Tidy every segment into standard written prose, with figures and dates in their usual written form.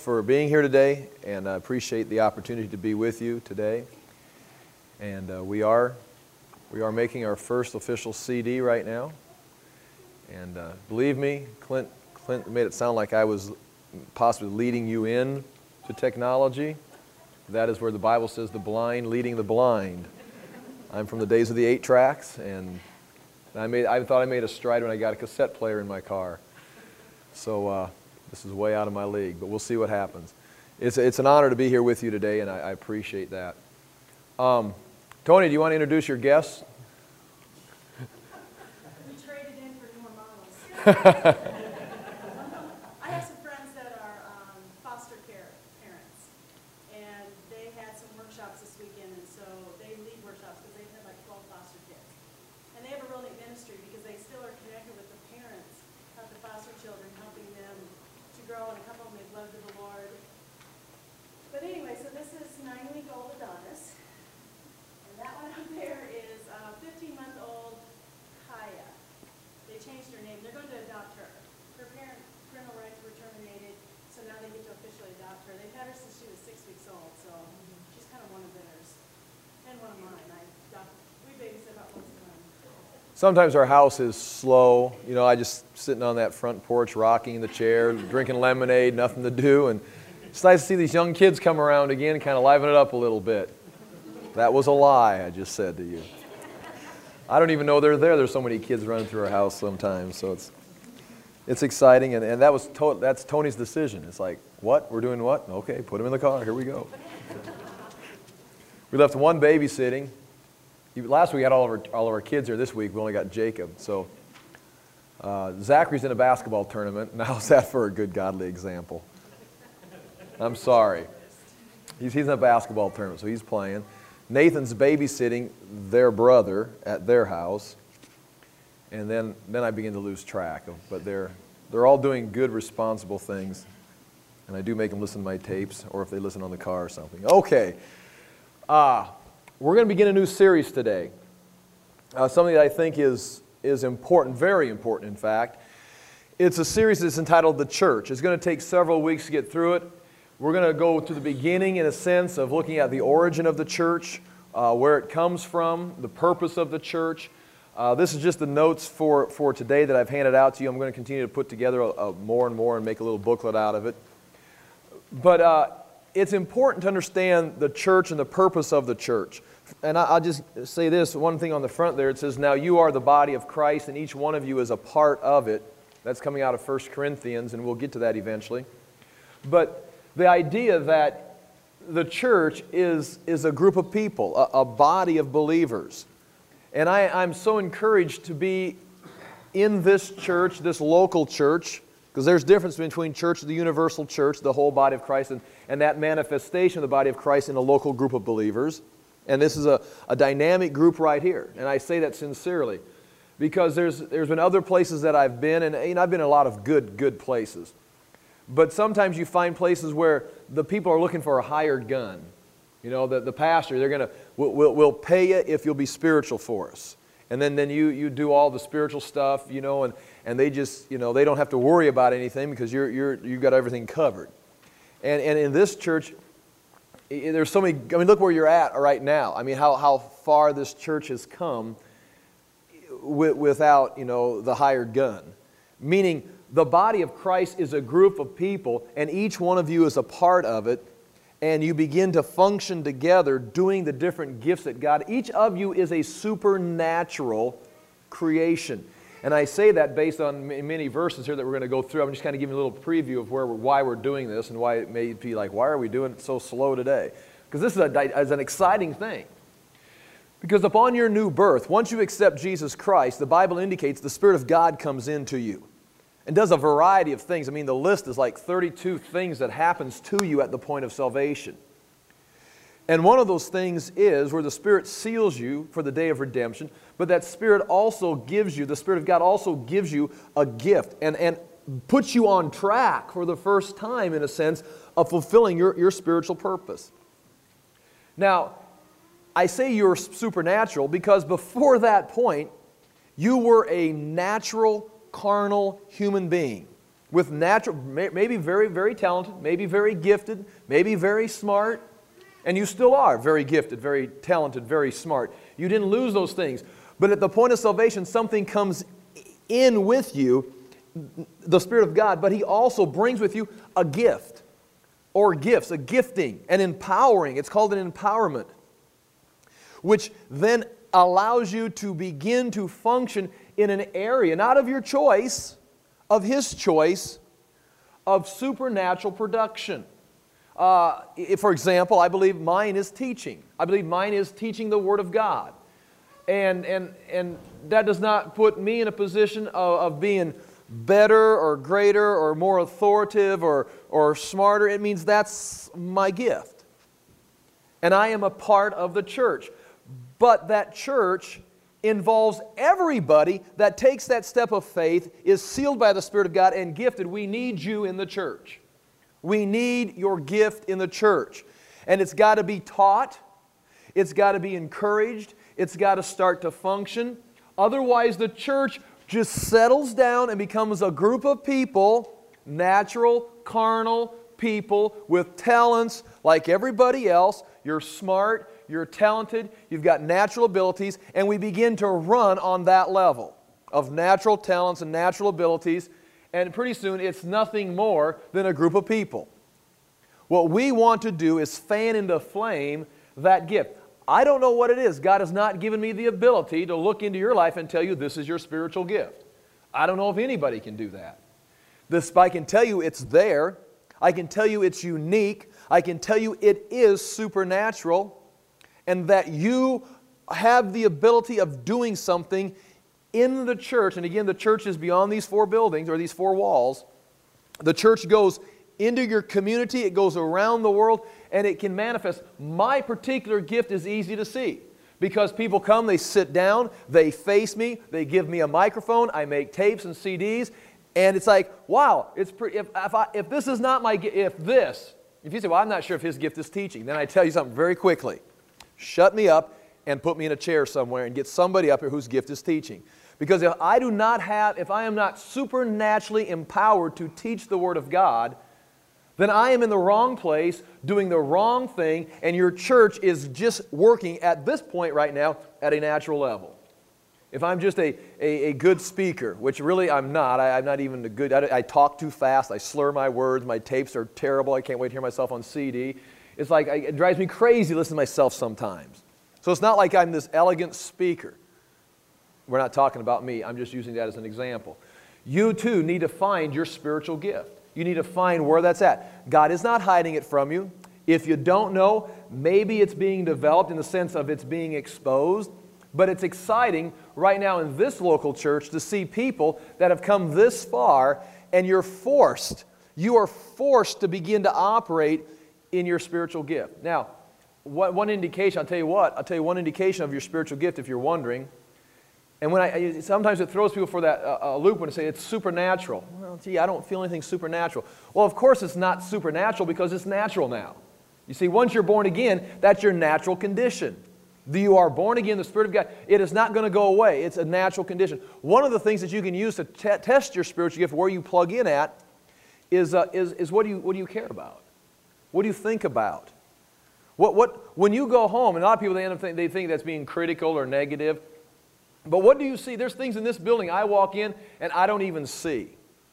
for being here today, and I appreciate the opportunity to be with you today. And we are making our first official CD right now. And believe me, Clint made it sound like I was possibly leading you in to technology. That is where the Bible says the blind leading the blind. I'm from the days of the 8 tracks, and I thought I made a stride when I got a cassette player in my car. So this is way out of my league, but we'll see what happens. It's an honor to be here with you today, and I appreciate that. Tony, do you want to introduce your guests? We traded in for newer models. I have some friends that are foster care parents, and they had some workshops this weekend, and so they lead workshops because they've had like 12 foster kids. And they have a real neat ministry because they still are connected with the parents of the foster children, helping them to grow, and a couple of them they've loved the Lord. But anyway, so this is 9-week-old Adonis, and that one up there is 15-month-old Kaya. They changed her name. They're going to adopt her. Her parental rights were terminated, so now they get to officially adopt her. They've had her since she was 6 weeks old, so she's kind of one of theirs. And one of mine. We babysit about once a month. Sometimes our house is slow. You know, I just sitting on that front porch, rocking the chair, drinking lemonade, nothing to do. And it's nice to see these young kids come around again, kind of liven it up a little bit. That was a lie I just said to you. I don't even know they're there. There's so many kids running through our house sometimes. So it's exciting. And that's Tony's decision. It's like, what? We're doing what? Okay, put him in the car. Here we go. We left one babysitting. Last week we had all of our kids here. This week we only got Jacob. So Zachary's in a basketball tournament. How's that for a good godly example? I'm sorry. He's in a basketball tournament, so he's playing. Nathan's babysitting their brother at their house. And then I begin to lose track. But they're all doing good, responsible things. And I do make them listen to my tapes, or if they listen on the car or something. Okay. We're going to begin a new series today. Something that I think is important, very important in fact. It's a series that's entitled The Church. It's going to take several weeks to get through it. We're going to go to the beginning in a sense of looking at the origin of the church, where it comes from, the purpose of the church. This is just the notes for today that I've handed out to you. I'm going to continue to put together more and more and make a little booklet out of it. But it's important to understand the church and the purpose of the church. And I'll just say this, one thing on the front there, it says, now you are the body of Christ and each one of you is a part of it. That's coming out of 1 Corinthians, and we'll get to that eventually. But the idea that the church is a group of people, a body of believers. And I'm so encouraged to be in this church, this local church, because there's a difference between church, the universal church, the whole body of Christ, and that manifestation of the body of Christ in a local group of believers. And this is a dynamic group right here. And I say that sincerely because there's been other places that I've been, and I've been in a lot of good places. But sometimes you find places where the people are looking for a hired gun. You know, the pastor, they're going to, we'll pay you if you'll be spiritual for us. And then you do all the spiritual stuff, you know, and they just, you know, they don't have to worry about anything because you've got everything covered. And in this church, there's so many, I mean, look where you're at right now. I mean, how far this church has come without, you know, the hired gun. Meaning, the body of Christ is a group of people, and each one of you is a part of it, and you begin to function together doing the different gifts that God, each of you is a supernatural creation. And I say that based on many verses here that we're going to go through. I'm just kind of giving a little preview of why we're doing this and why it may be like, why are we doing it so slow today? Because this is an exciting thing. Because upon your new birth, once you accept Jesus Christ, the Bible indicates the Spirit of God comes into you and does a variety of things. I mean, the list is like 32 things that happens to you at the point of salvation. And one of those things is where the Spirit seals you for the day of redemption, but that Spirit also gives you, the Spirit of God also gives you a gift and puts you on track for the first time, in a sense, of fulfilling your spiritual purpose. Now, I say you're supernatural because before that point, you were a natural, carnal human being. with natural, maybe very, very talented, maybe very gifted, maybe very smart, and you still are very gifted, very talented, very smart. You didn't lose those things. But at the point of salvation, something comes in with you, the Spirit of God, but He also brings with you a gift, or gifts, a gifting, an empowering. It's called an empowerment, which then allows you to begin to function in an area, not of your choice, of His choice, of supernatural production. For example, I believe mine is teaching. I believe mine is teaching the Word of God. And that does not put me in a position of being better or greater or more authoritative or smarter. It means that's my gift. And I am a part of the church. But that church involves everybody that takes that step of faith, is sealed by the Spirit of God and gifted. We need you in the church. We need your gift in the church. And it's got to be taught. It's got to be encouraged. It's got to start to function. Otherwise, the church just settles down and becomes a group of people, natural, carnal people with talents like everybody else. You're smart, you're talented, you've got natural abilities, and we begin to run on that level of natural talents and natural abilities, and pretty soon it's nothing more than a group of people. What we want to do is fan into flame that gift. I don't know what it is. God has not given me the ability to look into your life and tell you this is your spiritual gift. I don't know if anybody can do that. I can tell you it's there. I can tell you it's unique. I can tell you it is supernatural, and that you have the ability of doing something in the church. And again, the church is beyond these four buildings or these four walls. The church goes into your community, it goes around the world, and it can manifest. My particular gift is easy to see because people come, they sit down, they face me, they give me a microphone, I make tapes and CDs, and it's like, wow, it's pretty. If this is not my gift, if you say, well, I'm not sure if his gift is teaching, then I tell you something very quickly. Shut me up and put me in a chair somewhere and get somebody up here whose gift is teaching. Because if I am not supernaturally empowered to teach the Word of God, then I am in the wrong place, doing the wrong thing, and your church is just working at this point right now at a natural level. If I'm just a good speaker, which really I'm not, I'm not even a good, I talk too fast, I slur my words, my tapes are terrible, I can't wait to hear myself on CD. It's like, it drives me crazy listening to myself sometimes. So it's not like I'm this elegant speaker. We're not talking about me, I'm just using that as an example. You too need to find your spiritual gift. You need to find where that's at. God is not hiding it from you. If you don't know, maybe it's being developed in the sense of it's being exposed. But it's exciting right now in this local church to see people that have come this far, and you are forced to begin to operate in your spiritual gift. Now, one indication, I'll tell you one indication of your spiritual gift if you're wondering. And sometimes it throws people for that loop when they say it's supernatural. Well, gee, I don't feel anything supernatural. Well, of course it's not supernatural because it's natural now. You see, once you're born again, that's your natural condition. You are born again, the Spirit of God. It is not going to go away. It's a natural condition. One of the things that you can use to test your spiritual gift, where you plug in at, is what do you care about? What do you think about? When you go home, and a lot of people they think that's being critical or negative. But what do you see? There's things in this building I walk in and I don't even see.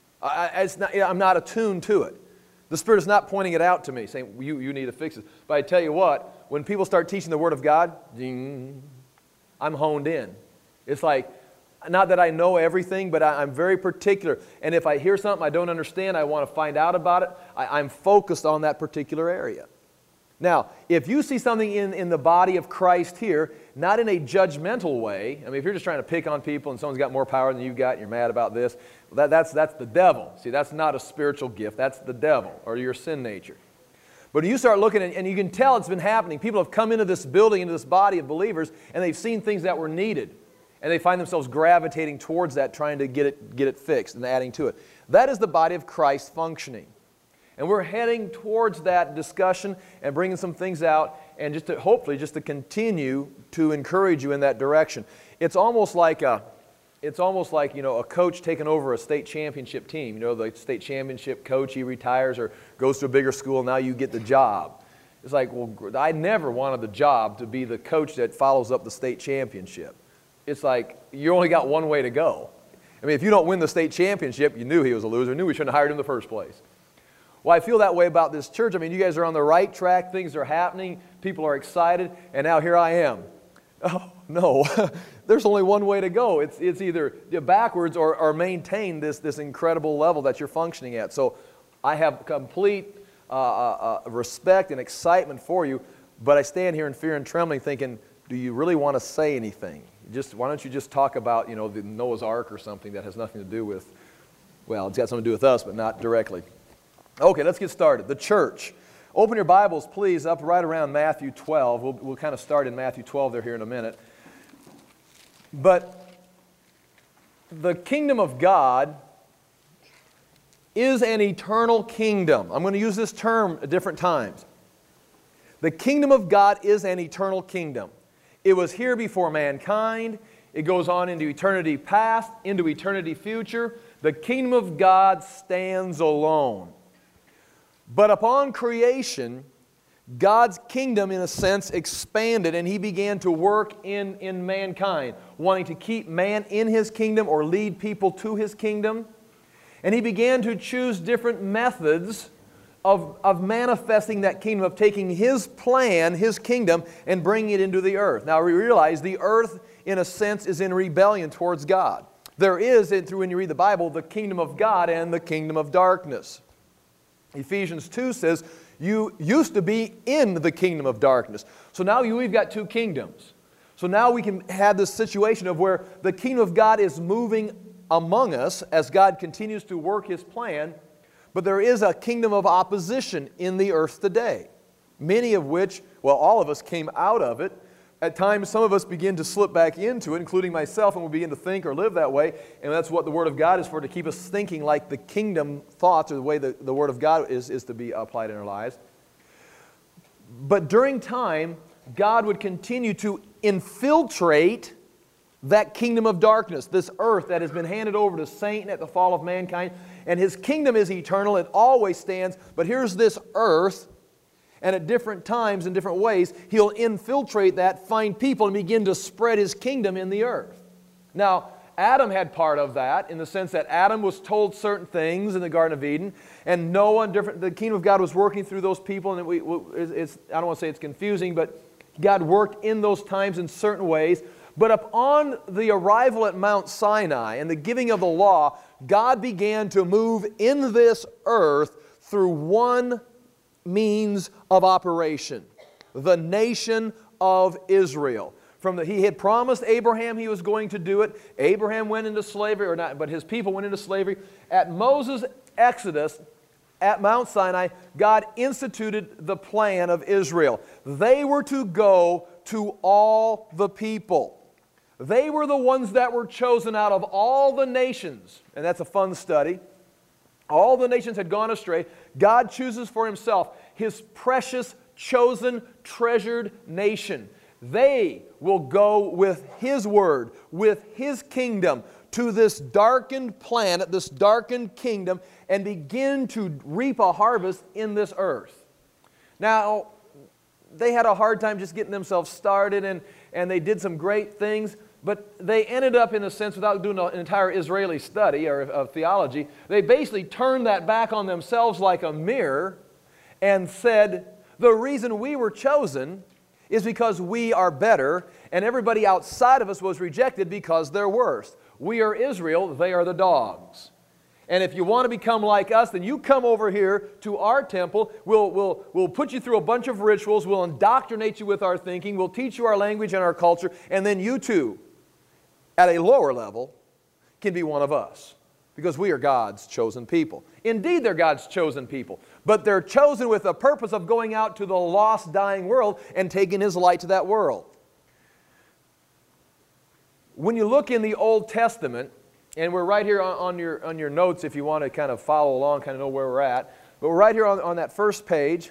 I'm not attuned to it. The Spirit is not pointing it out to me, saying, you need to fix it. But I tell you what, when people start teaching the Word of God, ding, I'm honed in. It's like, not that I know everything, but I'm very particular. And if I hear something I don't understand, I want to find out about it, I'm focused on that particular area. Now, if you see something in the body of Christ here, not in a judgmental way, I mean, if you're just trying to pick on people and someone's got more power than you've got and you're mad about this, that's the devil. See, that's not a spiritual gift. That's the devil or your sin nature. But you start looking, and you can tell it's been happening. People have come into this building, into this body of believers, and they've seen things that were needed. And they find themselves gravitating towards that, trying to get it fixed and adding to it. That is the body of Christ functioning. And we're heading towards that discussion and bringing some things out, and hopefully just to continue to encourage you in that direction. It's almost like it's almost like, a coach taking over a state championship team. The state championship coach, he retires or goes to a bigger school, now you get the job. It's like, well, I never wanted the job to be the coach that follows up the state championship. It's like, you only got one way to go. I mean, if you don't win the state championship, you knew he was a loser, knew we shouldn't have hired him in the first place. Well, I feel that way about this church. I mean, you guys are on the right track, things are happening, people are excited, and now here I am. Oh, no, there's only one way to go. It's either backwards or maintain this incredible level that you're functioning at. So I have complete respect and excitement for you, but I stand here in fear and trembling thinking, do you really want to say anything? Why don't you just talk about, the Noah's Ark or something that has nothing to do with, well, it's got something to do with us, but not directly. Okay, let's get started. The church. Open your Bibles, please, up right around Matthew 12. We'll kind of start in Matthew 12 there here in a minute. But the kingdom of God is an eternal kingdom. I'm going to use this term at different times. The kingdom of God is an eternal kingdom. It was here before mankind. It goes on into eternity past, into eternity future. The kingdom of God stands alone. But upon creation, God's kingdom, in a sense, expanded, and He began to work in mankind, wanting to keep man in His kingdom or lead people to His kingdom. And He began to choose different methods of manifesting that kingdom, of taking His plan, His kingdom, and bringing it into the earth. Now, we realize the earth, in a sense, is in rebellion towards God. There is, when you read the Bible, the kingdom of God and the kingdom of darkness. Ephesians 2 says, you used to be in the kingdom of darkness. So now we've got two kingdoms. So now we can have this situation of where the kingdom of God is moving among us as God continues to work His plan, but there is a kingdom of opposition in the earth today, many of which, well, all of us came out of it. At times, some of us begin to slip back into it, including myself, and we begin to think or live that way. And that's what the Word of God is for, to keep us thinking like the kingdom thoughts, or the way the Word of God is to be applied in our lives. But during time, God would continue to infiltrate that kingdom of darkness, this earth that has been handed over to Satan at the fall of mankind. And His kingdom is eternal, it always stands. But here's this earth, and at different times, in different ways, He'll infiltrate that, find people, and begin to spread His kingdom in the earth. Now, Adam had part of that, in the sense that Adam was told certain things in the Garden of Eden, and Noah, the kingdom of God was working through those people, and I don't want to say it's confusing, but God worked in those times in certain ways. But upon the arrival at Mount Sinai and the giving of the law, God began to move in this earth through one means of operation, the nation of Israel. He had promised Abraham He was going to do it. Abraham went into slavery, or not, but his people went into slavery. At Moses' exodus at Mount Sinai, God instituted the plan of Israel. They were to go to all the people. They were the ones that were chosen out of all the nations, and that's a fun study. All the nations had gone astray. God chooses for Himself His precious, chosen, treasured nation. They will go with His word, with His kingdom, to this darkened planet, this darkened kingdom, and begin to reap a harvest in this earth. Now, they had a hard time just getting themselves started, and they did some great things, but they ended up, in a sense, without doing an entire Israeli study or of theology, they basically turned that back on themselves like a mirror and said, the reason we were chosen is because we are better, and everybody outside of us was rejected because they're worse. We are Israel, they are the dogs. And if you want to become like us, then you come over here to our temple. We'll put you through a bunch of rituals. We'll indoctrinate you with our thinking. We'll teach you our language and our culture. And then you too, at a lower level, can be one of us. Because we are God's chosen people. Indeed, they're God's chosen people. But they're chosen with the purpose of going out to the lost, dying world and taking His light to that world. When you look in the Old Testament, and we're right here on your notes if you want to kind of follow along, kind of know where we're at. But we're right here on that first page.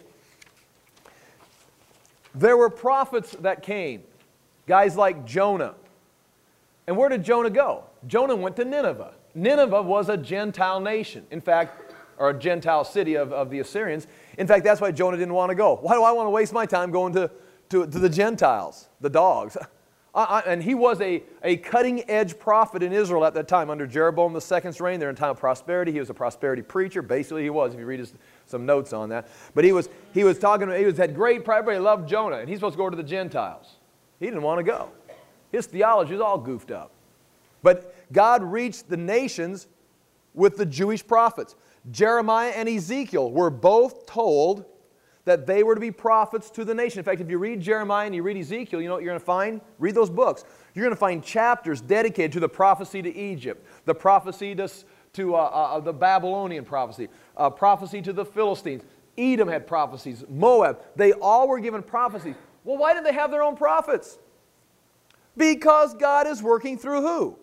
There were prophets that came. Guys like Jonah. And where did Jonah go? Jonah went to Nineveh. Nineveh was a Gentile nation. In fact, or a Gentile city of the Assyrians. In fact, that's why Jonah didn't want to go. Why do I want to waste my time going to the Gentiles, the dogs? And he was a cutting-edge prophet in Israel at that time. Under Jeroboam II's reign, they're in time of prosperity. He was a prosperity preacher. Basically, he was, if you read some notes on that. But he had great pride. Everybody loved Jonah, and he's supposed to go to the Gentiles. He didn't want to go. His theology was all goofed up. But God reached the nations with the Jewish prophets. Jeremiah and Ezekiel were both told that they were to be prophets to the nation. In fact, if you read Jeremiah and you read Ezekiel, you know what you're going to find? Read those books. You're going to find chapters dedicated to the prophecy to Egypt, the prophecy to the Babylonian prophecy, prophecy to the Philistines. Edom had prophecies. Moab. They all were given prophecies. Well, why did they have their own prophets? Because God is working through who?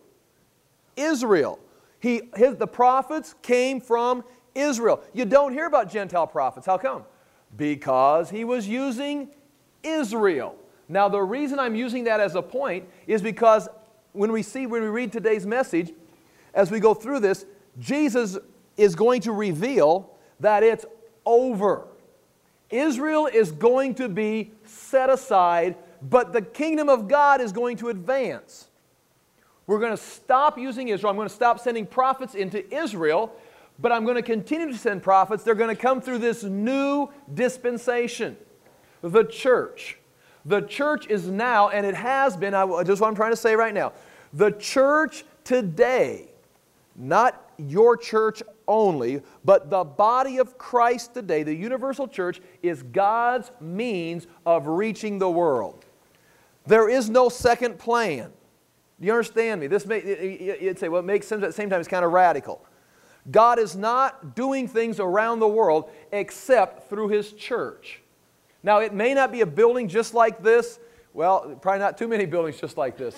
Israel. The prophets came from Israel. You don't hear about Gentile prophets. How come? Because He was using Israel. Now, the reason I'm using that as a point is because when we read today's message, as we go through this, Jesus is going to reveal that it's over. Israel is going to be set aside, but the kingdom of God is going to advance. We're going to stop using Israel. I'm going to stop sending prophets into Israel, but I'm going to continue to send prophets. They're going to come through this new dispensation, the church. The church is now, and it has been, just what I'm trying to say right now, the church today, not your church only, but the body of Christ today, the universal church, is God's means of reaching the world. There is no second plan. Do you understand me? You'd say, well, it makes sense, but at the same time it's kind of radical. God is not doing things around the world except through His church. Now, it may not be a building just like this. Well, probably not too many buildings just like this.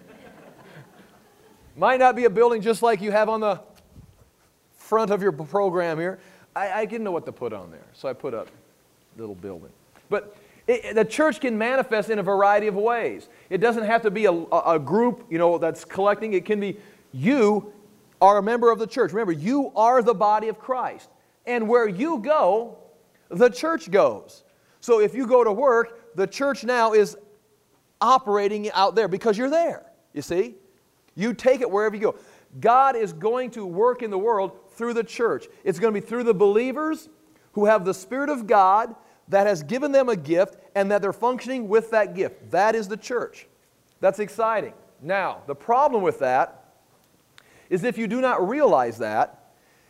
Might not be a building just like you have on the front of your program here. I didn't know what to put on there, so I put up a little building. But the church can manifest in a variety of ways. It doesn't have to be a group, that's collecting. It can be you are a member of the church. Remember, you are the body of Christ. And where you go, the church goes. So if you go to work, the church now is operating out there because you're there, you see? You take it wherever you go. God is going to work in the world through the church. It's going to be through the believers who have the Spirit of God that has given them a gift and that they're functioning with that gift. That is the church. That's exciting. Now, the problem with that is if you do not realize that,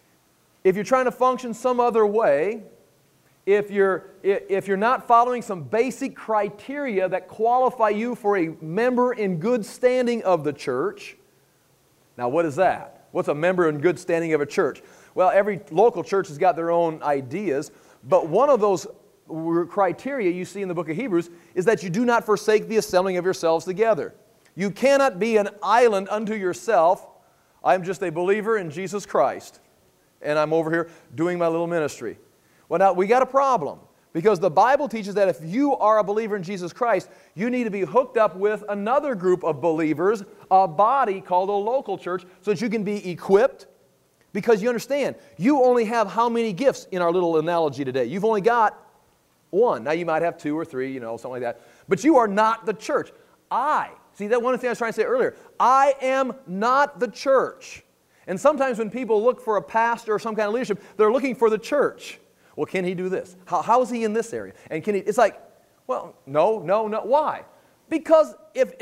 if you're trying to function some other way, if you're not following some basic criteria that qualify you for a member in good standing of the church. Now, what is that? What's a member in good standing of a church? Well, every local church has got their own ideas, but one of those criteria you see in the book of Hebrews is that you do not forsake the assembling of yourselves together. You cannot be an island unto yourself. I'm just a believer in Jesus Christ, and I'm over here doing my little ministry. Well, now, we got a problem, because the Bible teaches that if you are a believer in Jesus Christ, you need to be hooked up with another group of believers, a body called a local church, so that you can be equipped, because you understand, you only have how many gifts in our little analogy today? You've only got one. Now, you might have two or three, something like that, but you are not the church. See, that one thing I was trying to say earlier, I am not the church. And sometimes when people look for a pastor or some kind of leadership, they're looking for the church. Well, can he do this? How is he in this area? And can he? It's like, well, no. Why? Because if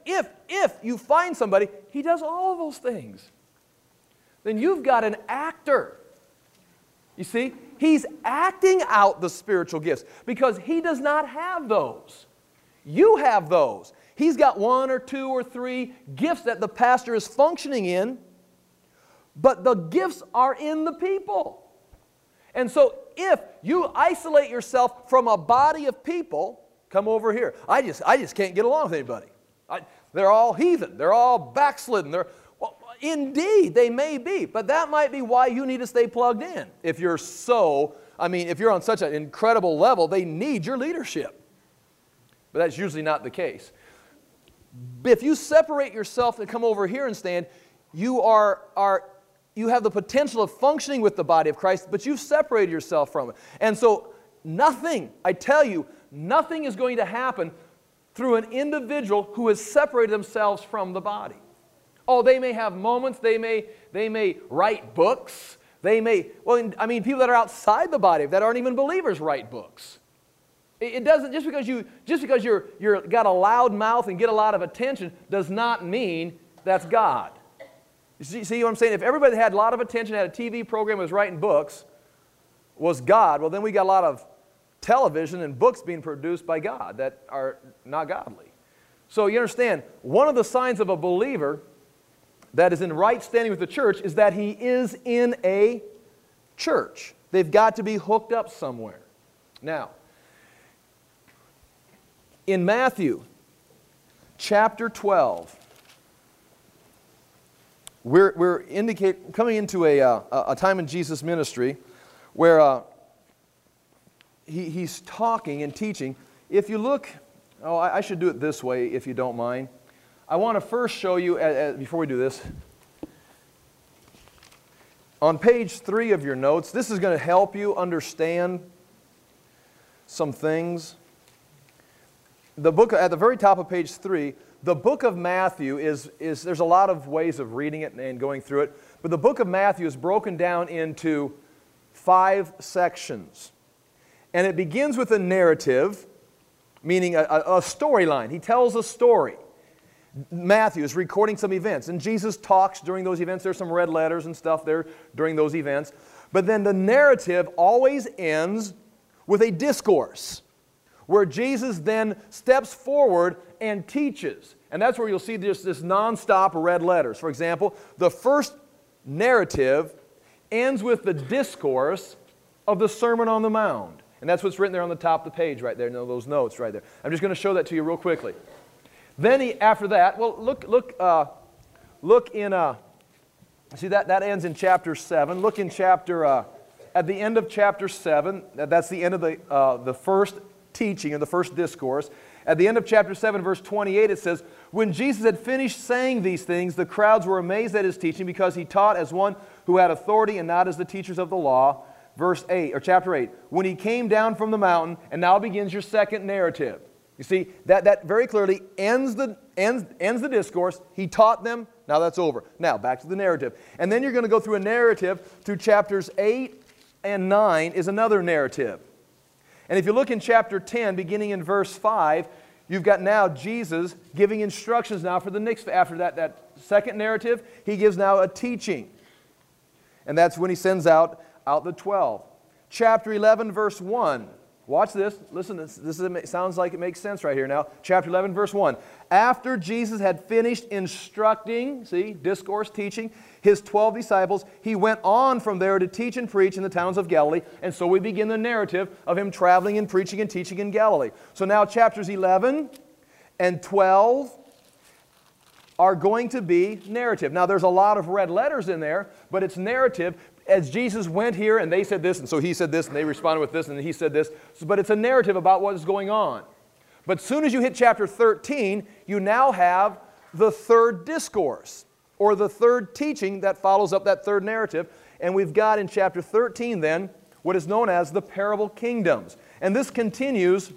you find somebody, he does all of those things, then you've got an actor. You see, he's acting out the spiritual gifts because he does not have those. You have those. He's got one or two or three gifts that the pastor is functioning in, but the gifts are in the people. And so if you isolate yourself from a body of people, come over here. I just can't get along with anybody. They're all heathen. They're all backslidden. Well, indeed, they may be, but that might be why you need to stay plugged in. If you're on such an incredible level, they need your leadership. But that's usually not the case. If you separate yourself and come over here and stand, you you have the potential of functioning with the body of Christ, but you've separated yourself from it. And so nothing, I tell you, nothing is going to happen through an individual who has separated themselves from the body. Oh, they may have moments, they may write books, they may, well, I mean, people that are outside the body, that aren't even believers, write books. It doesn't, just because you're got a loud mouth and get a lot of attention does not mean that's God. You see what I'm saying? If everybody that had a lot of attention, had a TV program, was writing books, was God, well, then we got a lot of television and books being produced by God that are not godly. So you understand, one of the signs of a believer that is in right standing with the church is that he is in a church. They've got to be hooked up somewhere. Now, in Matthew chapter 12, we're coming into a time in Jesus' ministry where he's talking and teaching. If you look, I should do it this way if you don't mind. I want to first show you, before we do this, on page 3 of your notes, this is going to help you understand some things. The book, at the very top of page 3, the book of Matthew there's a lot of ways of reading it and going through it, but the book of Matthew is broken down into 5 sections. And it begins with a narrative, meaning a storyline. He tells a story. Matthew is recording some events, and Jesus talks during those events. There's some red letters and stuff there during those events. But then the narrative always ends with a discourse, where Jesus then steps forward and teaches. And that's where you'll see this nonstop red letters. For example, the first narrative ends with the discourse of the Sermon on the Mount. And that's what's written there on the top of the page right there, those notes right there. I'm just going to show that to you real quickly. Then after that, well, look in, see that ends in chapter 7. Look in at the end of chapter 7, that's the end of the first teaching or the first discourse. At the end of chapter 7, verse 28, it says, "When Jesus had finished saying these things, the crowds were amazed at his teaching because he taught as one who had authority and not as the teachers of the law." Verse 8, or chapter 8, "When he came down from the mountain," and now begins your second narrative. You see, that very clearly ends the discourse. He taught them. Now that's over. Now back to the narrative. And then you're going to go through a narrative through chapters 8 and 9 is another narrative. And if you look in chapter 10, beginning in verse 5, you've got now Jesus giving instructions now for the next, after that second narrative, he gives now a teaching. And that's when he sends out the 12. Chapter 11, verse 1. Watch this. Listen, this sounds like it makes sense right here now. Chapter 11, verse 1. "After Jesus had finished instructing," see, discourse, teaching, "his 12 disciples, he went on from there to teach and preach in the towns of Galilee." And so we begin the narrative of him traveling and preaching and teaching in Galilee. So now chapters 11 and 12 are going to be narrative. Now there's a lot of red letters in there, but it's narrative. As Jesus went here and they said this, and so he said this, and they responded with this, and he said this. But it's a narrative about what is going on. But as soon as you hit chapter 13, you now have the third discourse, or the third teaching that follows up that third narrative. And we've got in chapter 13 then what is known as the parable kingdoms. And this continues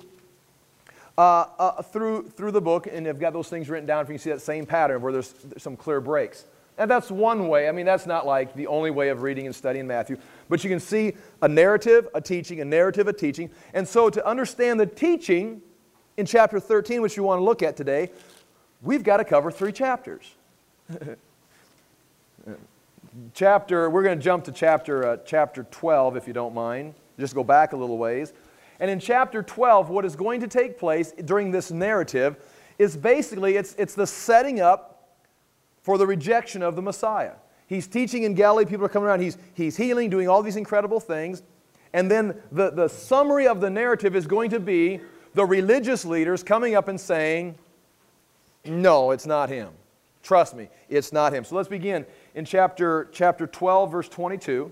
through the book, and I've got those things written down if you can see that same pattern where there's some clear breaks. And that's one way. I mean, that's not like the only way of reading and studying Matthew. But you can see a narrative, a teaching, a narrative, a teaching. And so to understand the teaching in chapter 13, which we want to look at today, we've got to cover 3 chapters. We're going to jump to chapter 12, if you don't mind. Just go back a little ways. And in chapter 12, what is going to take place during this narrative is basically, it's the setting up for the rejection of the Messiah. He's teaching in Galilee, people are coming around, he's healing, doing all these incredible things. And then the summary of the narrative is going to be the religious leaders coming up and saying, "No, it's not him. Trust me, it's not him." So let's begin in chapter 12, verse 22.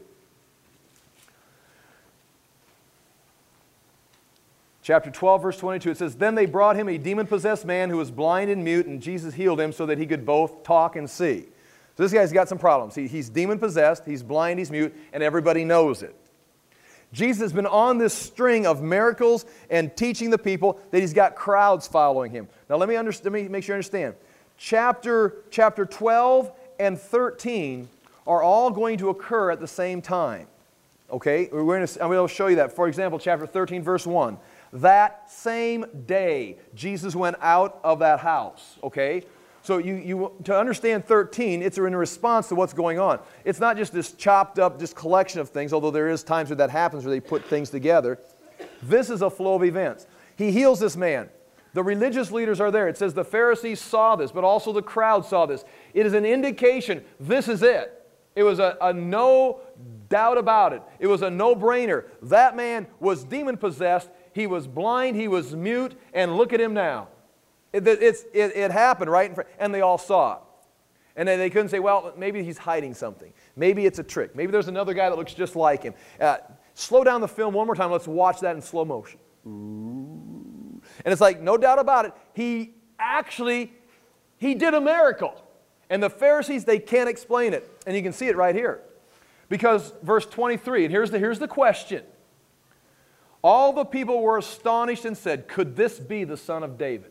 Chapter 12, verse 22, it says, "Then they brought him a demon-possessed man who was blind and mute, and Jesus healed him so that he could both talk and see." So this guy's got some problems. He's demon-possessed, he's blind, he's mute, and everybody knows it. Jesus has been on this string of miracles and teaching the people that he's got crowds following him. Now let me make sure you understand. Chapter 12 and 13 are all going to occur at the same time. Okay? I'm going to show you that. For example, chapter 13, verse 1. That same day, Jesus went out of that house. Okay? So to understand 13, it's in response to what's going on. It's not just this chopped up just collection of things, although there is times where that happens where they put things together. This is a flow of events. He heals this man. The religious leaders are there. It says the Pharisees saw this, but also the crowd saw this. It is an indication this is it. It was a no doubt about it. It was a no-brainer. That man was demon-possessed. He was blind. He was mute. And look at him now. It happened right in front, and they all saw it. And they couldn't say, well, maybe he's hiding something. Maybe it's a trick. Maybe there's another guy that looks just like him. Slow down the film one more time. Let's watch that in slow motion. Ooh. And it's like, no doubt about it, he did a miracle. And the Pharisees, they can't explain it. And you can see it right here. Because verse 23, and here's the question. All the people were astonished and said, could this be the son of David?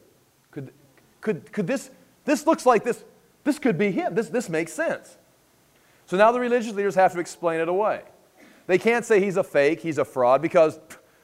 Could this looks like this could be him. This makes sense. So now the religious leaders have to explain it away. They can't say he's a fake, he's a fraud, because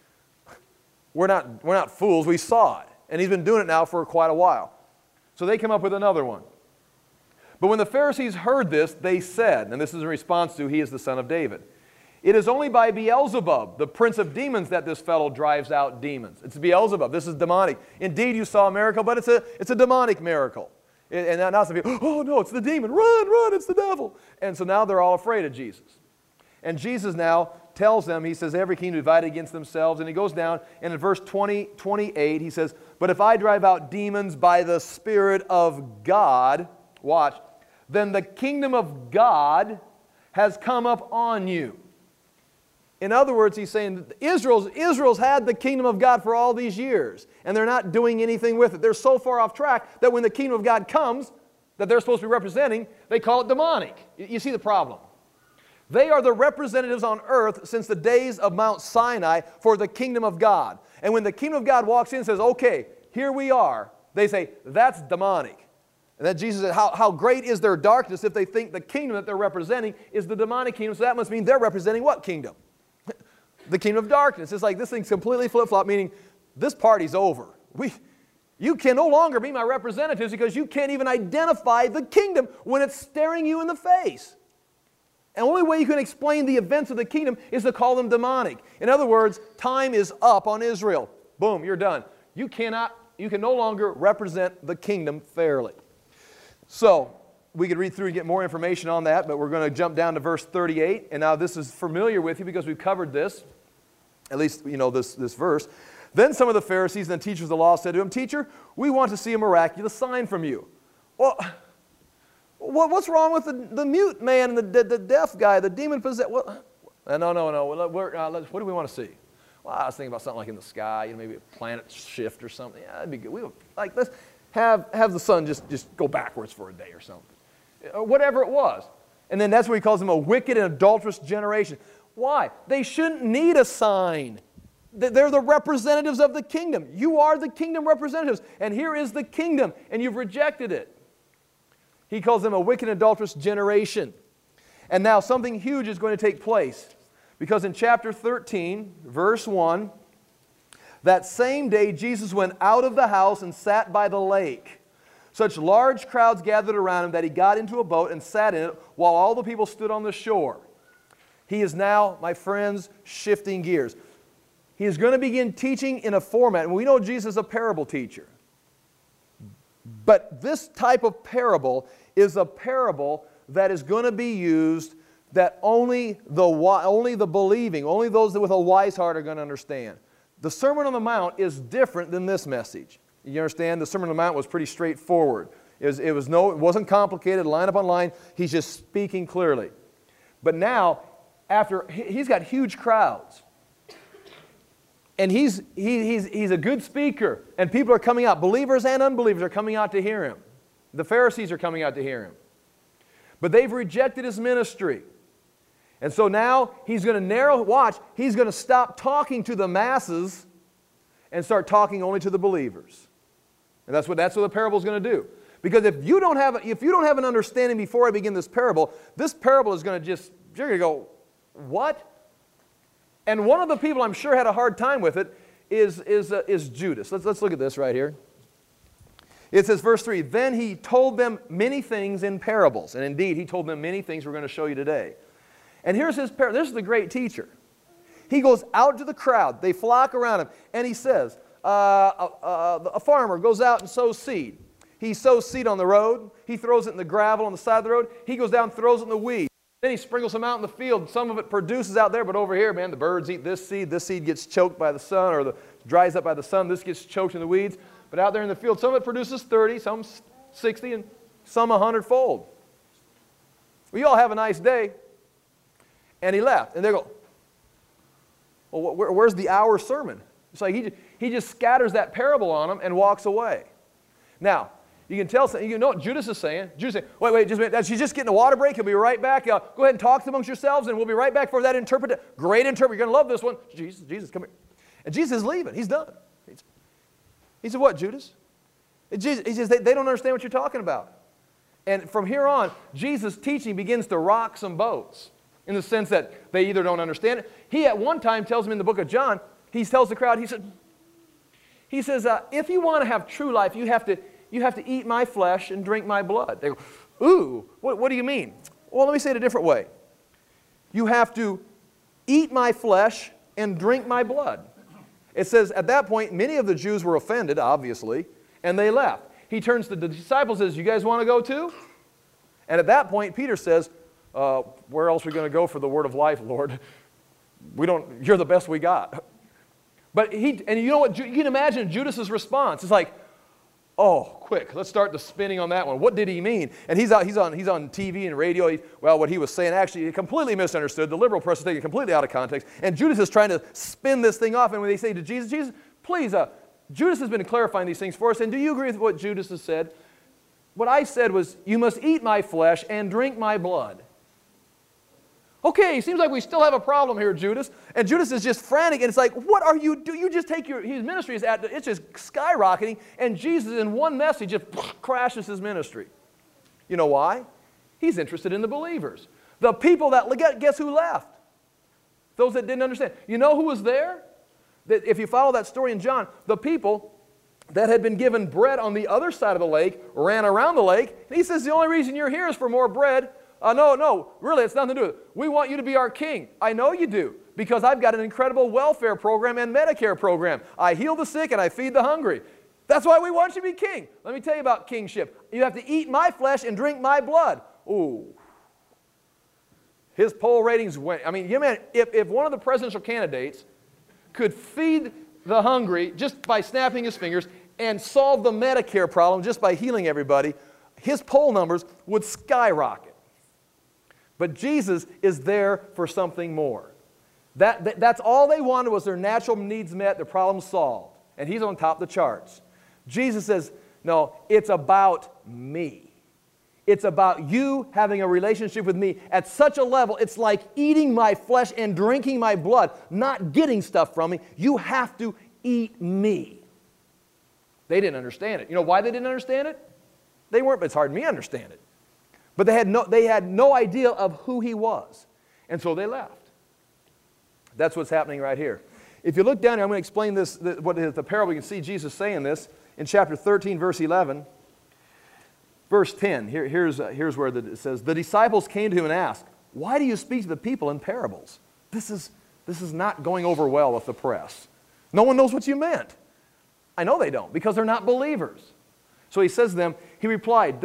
we're not fools. We saw it. And he's been doing it now for quite a while. So they come up with another one. But when the Pharisees heard this, they said, and this is in response to, he is the son of David. It is only by Beelzebub, the prince of demons, that this fellow drives out demons. It's Beelzebub. This is demonic. Indeed, you saw a miracle, but it's a demonic miracle. And now some people, oh no, it's the demon. Run, it's the devil. And so now they're all afraid of Jesus. And Jesus now tells them, he says, every kingdom divided against themselves. And he goes down, and in verse 28, he says, but if I drive out demons by the Spirit of God, watch, then the kingdom of God has come up on you. In other words, he's saying that Israel's had the kingdom of God for all these years, and they're not doing anything with it. They're so far off track that when the kingdom of God comes, that they're supposed to be representing, they call it demonic. You see the problem. They are the representatives on earth since the days of Mount Sinai for the kingdom of God. And when the kingdom of God walks in and says, okay, here we are, they say, that's demonic. And then Jesus said, how great is their darkness if they think the kingdom that they're representing is the demonic kingdom. So that must mean they're representing what kingdom? The kingdom of darkness. It's like this thing's completely flip-flop, meaning this party's over. You can no longer be my representatives because you can't even identify the kingdom when it's staring you in the face. And the only way you can explain the events of the kingdom is to call them demonic. In other words, time is up on Israel. Boom, you're done. You can no longer represent the kingdom fairly. So, we could read through and get more information on that, but we're going to jump down to verse 38. And now this is familiar with you because we've covered this, at least you know this verse. Then some of the Pharisees and the teachers of the law said to him, Teacher, we want to see a miraculous sign from you. Well, what's wrong with the mute man and the deaf guy, the demon-possessed? Well, no. What do we want to see? Well, I was thinking about something like in the sky, maybe a planet shift or something. Yeah, that'd be good. Let's have the sun just go backwards for a day or something. Whatever it was. And then that's what he calls them a wicked and adulterous generation. Why? They shouldn't need a sign. They're the representatives of the kingdom. You are the kingdom representatives. And here is the kingdom, and you've rejected it. He calls them a wicked and adulterous generation. And now something huge is going to take place. Because in chapter 13, verse 1, that same day Jesus went out of the house and sat by the lake. Such large crowds gathered around him that he got into a boat and sat in it while all the people stood on the shore. He is now, my friends, shifting gears. He is going to begin teaching in a format, and we know Jesus is a parable teacher. But this type of parable is a parable that is going to be used that only the believing, only those with a wise heart are going to understand. The Sermon on the Mount is different than this message. You understand? The Sermon on the Mount was pretty straightforward. It wasn't complicated, line upon line. He's just speaking clearly. But now, he's got huge crowds. And he's a good speaker. And people are coming out. Believers and unbelievers are coming out to hear him. The Pharisees are coming out to hear him. But they've rejected his ministry. And so now he's going to he's going to stop talking to the masses and start talking only to the believers. And that's what the parable is going to do. Because if you don't have an understanding before I begin this parable is going to you're going to go, what? And one of the people I'm sure had a hard time with it is Judas. Let's look at this right here. It says, verse 3, then he told them many things in parables. And indeed, he told them many things we're going to show you today. And here's his parable. This is the great teacher. He goes out to the crowd. They flock around him. And he says, a farmer goes out and sows seed. He sows seed on the road. He throws it in the gravel on the side of the road. He goes down and throws it in the weeds. Then he sprinkles some out in the field. Some of it produces out there, but over here, man, the birds eat this seed. This seed gets choked by the sun or dries up by the sun. This gets choked in the weeds. But out there in the field, some of it produces 30, some 60, and some 100-fold. Well, you all have a nice day. And he left. And they go, well, where's the hour sermon? It's like he just scatters that parable on them and walks away. Now, you can tell, you know what Judas is saying. Judas is saying, wait, just a minute. She's just getting a water break. He'll be right back. Go ahead and talk amongst yourselves, and we'll be right back for that interpret. Great interpret. You're going to love this one. Jesus, come here. And Jesus is leaving. He's done. He said, what, Judas? He says, they don't understand what you're talking about. And from here on, Jesus' teaching begins to rock some boats in the sense that they either don't understand it. He at one time tells them in the book of John, he tells the crowd, he says, if you want to have true life, you have to eat my flesh and drink my blood. They go, ooh, what do you mean? Well, let me say it a different way. You have to eat my flesh and drink my blood. It says at that point, many of the Jews were offended, obviously, and they left. He turns to the disciples and says, you guys want to go too? And at that point, Peter says, where else are we going to go for the word of life, Lord? You're the best we got. But and you know what, you can imagine Judas's response. It's like, oh, quick, let's start the spinning on that one. What did he mean? And he's on TV and radio. What he was saying, actually, he completely misunderstood. The liberal press is taking it completely out of context. And Judas is trying to spin this thing off. And when they say to Jesus, please, Judas has been clarifying these things for us. And do you agree with what Judas has said? What I said was, you must eat my flesh and drink my blood. Okay, seems like we still have a problem here, Judas. And Judas is just frantic, and it's like, what are you doing? You just take his ministry it's just skyrocketing, and Jesus in one message just crashes his ministry. You know why? He's interested in the believers. The people guess who left? Those that didn't understand. You know who was there? That if you follow that story in John, the people that had been given bread on the other side of the lake ran around the lake, and he says, the only reason you're here is for more bread. No, really, it's nothing to do with it. We want you to be our king. I know you do, because I've got an incredible welfare program and Medicare program. I heal the sick and I feed the hungry. That's why we want you to be king. Let me tell you about kingship. You have to eat my flesh and drink my blood. Ooh. His poll ratings went. I mean, if one of the presidential candidates could feed the hungry just by snapping his fingers and solve the Medicare problem just by healing everybody, his poll numbers would skyrocket. But Jesus is there for something more. That's all they wanted was their natural needs met, their problems solved. And he's on top of the charts. Jesus says, no, it's about me. It's about you having a relationship with me at such a level, it's like eating my flesh and drinking my blood, not getting stuff from me. You have to eat me. They didn't understand it. You know why they didn't understand it? But it's hard for me to understand it. But they had no idea of who he was. And so they left. That's what's happening right here. If you look down here, I'm going to explain this, what is the parable. You can see Jesus saying this in chapter 13, verse 11. Verse 10, here's where it says, the disciples came to him and asked, why do you speak to the people in parables? This is not going over well with the press. No one knows what you meant. I know they don't, because they're not believers. So he says to them, he replied, the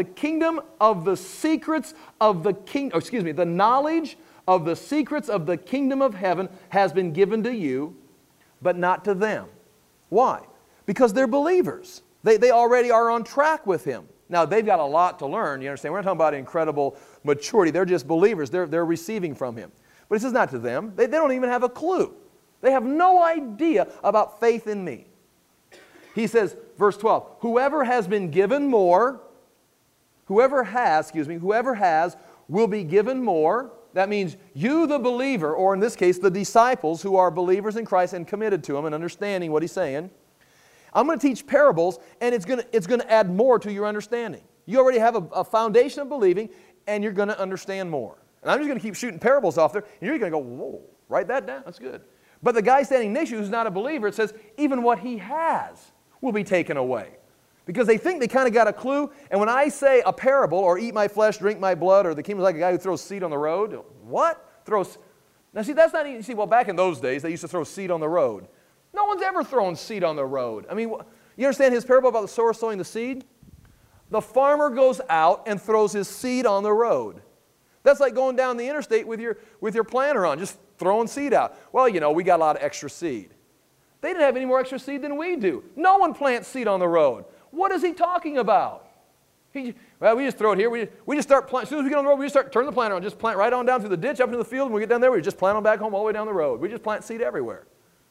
knowledge of the secrets of the kingdom of heaven has been given to you, but not to them. Why? Because they're believers. They already are on track with him. Now, they've got a lot to learn. You understand? We're not talking about incredible maturity. They're just believers. They're receiving from him. But he says not to them. They don't even have a clue. They have no idea about faith in me. He says, verse 12, whoever has will be given more. That means you, the believer, or in this case, the disciples who are believers in Christ and committed to Him and understanding what He's saying. I'm going to teach parables, and it's going to add more to your understanding. You already have a foundation of believing, and you're going to understand more. And I'm just going to keep shooting parables off there, and you're going to go, whoa, write that down. That's good. But the guy standing next to you who's not a believer, it says, even what he has will be taken away. Because they think they kind of got a clue. And when I say a parable, or eat my flesh, drink my blood, or the kingdom is like a guy who throws seed on the road. What? Now see, that's not even, see, well, back in those days, they used to throw seed on the road. No one's ever thrown seed on the road. I mean, you understand his parable about the sower sowing the seed? The farmer goes out and throws his seed on the road. That's like going down the interstate with your planter on, just throwing seed out. Well, you know, we got a lot of extra seed. They didn't have any more extra seed than we do. No one plants seed on the road. What is he talking about? Well, we just throw it here. We just start planting. As soon as we get on the road, we just start turning the planter on. Just plant right on down through the ditch, up into the field. When we get down there, we just plant on back home all the way down the road. We just plant seed everywhere.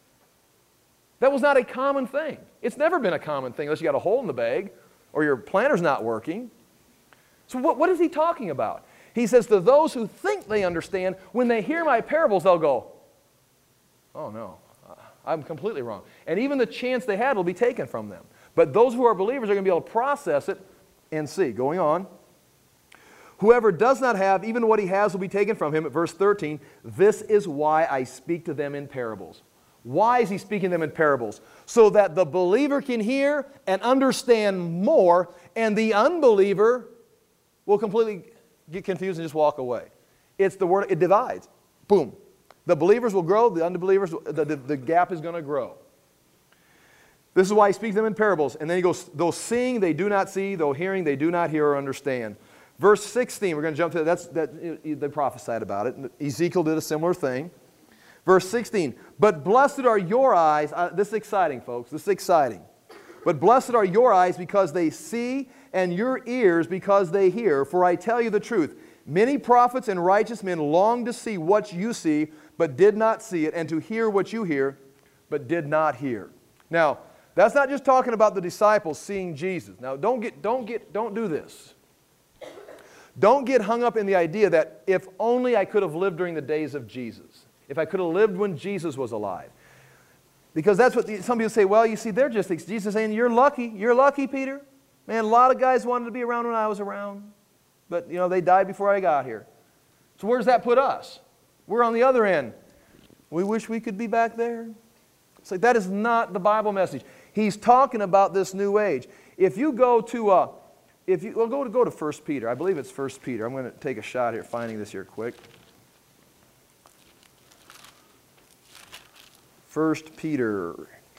That was not a common thing. It's never been a common thing unless you got a hole in the bag or your planter's not working. So what is he talking about? He says, to those who think they understand, when they hear my parables, they'll go, oh no, I'm completely wrong. And even the chance they had will be taken from them. But those who are believers are going to be able to process it and see. Going on. Whoever does not have, even what he has will be taken from him. At verse 13, this is why I speak to them in parables. Why is he speaking to them in parables? So that the believer can hear and understand more, and the unbeliever will completely get confused and just walk away. It's the word, it divides. Boom. The believers will grow, the unbelievers, the gap is going to grow. This is why he speaks to them in parables. And then he goes, though seeing they do not see, though hearing they do not hear or understand. Verse 16, we're going to jump to that. They prophesied about it. Ezekiel did a similar thing. Verse 16, but blessed are your eyes. This is exciting, folks. This is exciting. But blessed are your eyes because they see, and your ears because they hear. For I tell you the truth, many prophets and righteous men longed to see what you see, but did not see it, and to hear what you hear, but did not hear. Now, that's not just talking about the disciples seeing Jesus. Now, don't do this. Don't get hung up in the idea that if only I could have lived during the days of Jesus. If I could have lived when Jesus was alive. Because that's what some people say, well, you see, they're just, Jesus saying, you're lucky, Peter. Man, a lot of guys wanted to be around when I was around. But, you know, they died before I got here. So where does that put us? We're on the other end. We wish we could be back there. It's like, that is not the Bible message. He's talking about this new age. If you go to, go to 1 Peter. I believe it's 1 Peter. I'm going to take a shot here, finding this here quick. 1 Peter.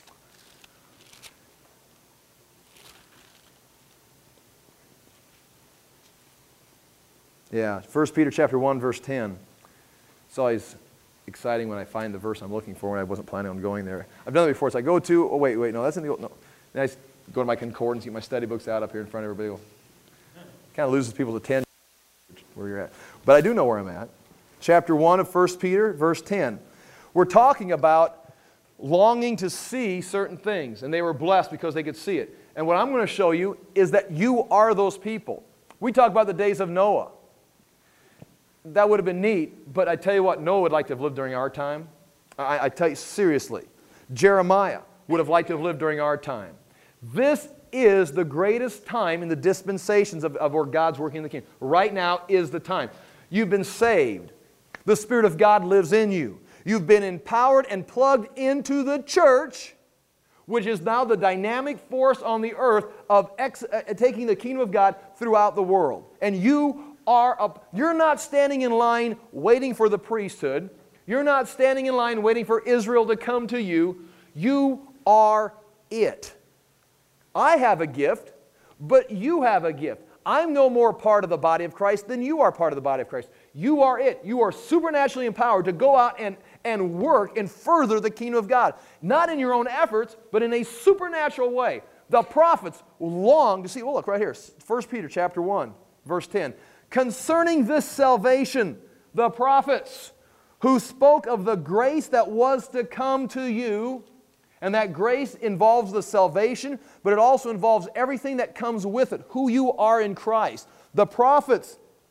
Yeah, 1 Peter chapter 1, verse 10. It's always exciting when I find the verse I'm looking for when I wasn't planning on going there. I've done it before. It's like, go to, oh, wait, no, that's in the old, no. Then I go to my concordance, get my study books out up here in front of everybody. Kind of loses people's attention where you're at. But I do know where I'm at. Chapter 1 of 1 Peter, verse 10. We're talking about longing to see certain things, and they were blessed because they could see it. And what I'm going to show you is that you are those people. We talk about the days of Noah. That would have been neat, but I tell you what, Noah would like to have lived during our time. I tell you seriously. Jeremiah would have liked to have lived during our time. This is the greatest time in the dispensations of where God's working in the kingdom. Right now is the time. You've been saved. The Spirit of God lives in you. You've been empowered and plugged into the church, which is now the dynamic force on the earth of taking the kingdom of God throughout the world. And you're not standing in line waiting for the priesthood. You're not standing in line waiting for Israel to come to you. You are it. I have a gift, but you have a gift. I'm no more part of the body of Christ than you are part of the body of Christ. You are it. You are supernaturally empowered to go out and work and further the kingdom of God. Not in your own efforts, but in a supernatural way. The prophets long to see, well, look right here, 1 Peter chapter 1, verse 10. Concerning this salvation, the prophets who spoke of the grace that was to come to you, and that grace involves the salvation, but it also involves everything that comes with it, who you are in Christ. The prophets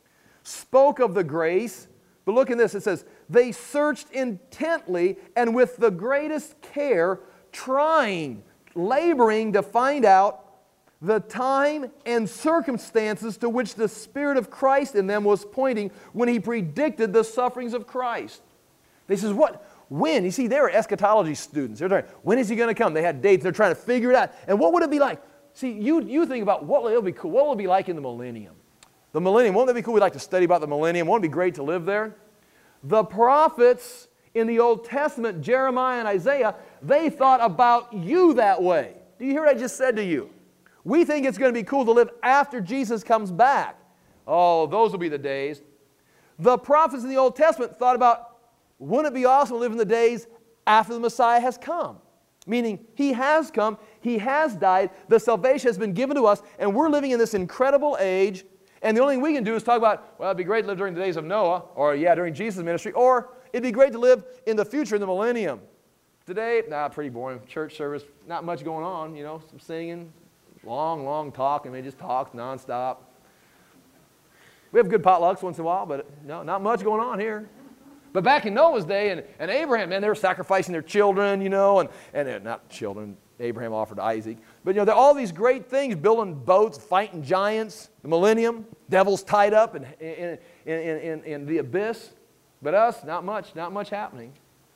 spoke of the grace. But look at this. It says, they searched intently and with the greatest care, trying, laboring to find out the time and circumstances to which the Spirit of Christ in them was pointing when He predicted the sufferings of Christ. They says, what? When? You see, they were eschatology students. They're trying, when is He going to come? They had dates. They're trying to figure it out. And what would it be like? See, you think about what will it be cool. What will it be like in the millennium? The millennium, won't that be cool? We'd like to study about the millennium. Won't it be great to live there? The prophets in the Old Testament, Jeremiah and Isaiah, they thought about you that way. Do you hear what I just said to you? We think it's going to be cool to live after Jesus comes back. Oh, those will be the days. The prophets in the Old Testament thought about, wouldn't it be awesome to live in the days after the Messiah has come? Meaning, He has come, He has died, the salvation has been given to us, and we're living in this incredible age, and the only thing we can do is talk about, well, it'd be great to live during the days of Noah, or during Jesus' ministry, or it'd be great to live in the future, in the millennium. Today, pretty boring. Church service, not much going on, some singing, long talk, and they just talk nonstop. We have good potlucks once in a while, but no, not much going on here. But back in Noah's day and Abraham, man, they were sacrificing their children, and not children, Abraham offered Isaac. But, there are all these great things, building boats, fighting giants, the millennium, devils tied up in the abyss. But us, not much happening.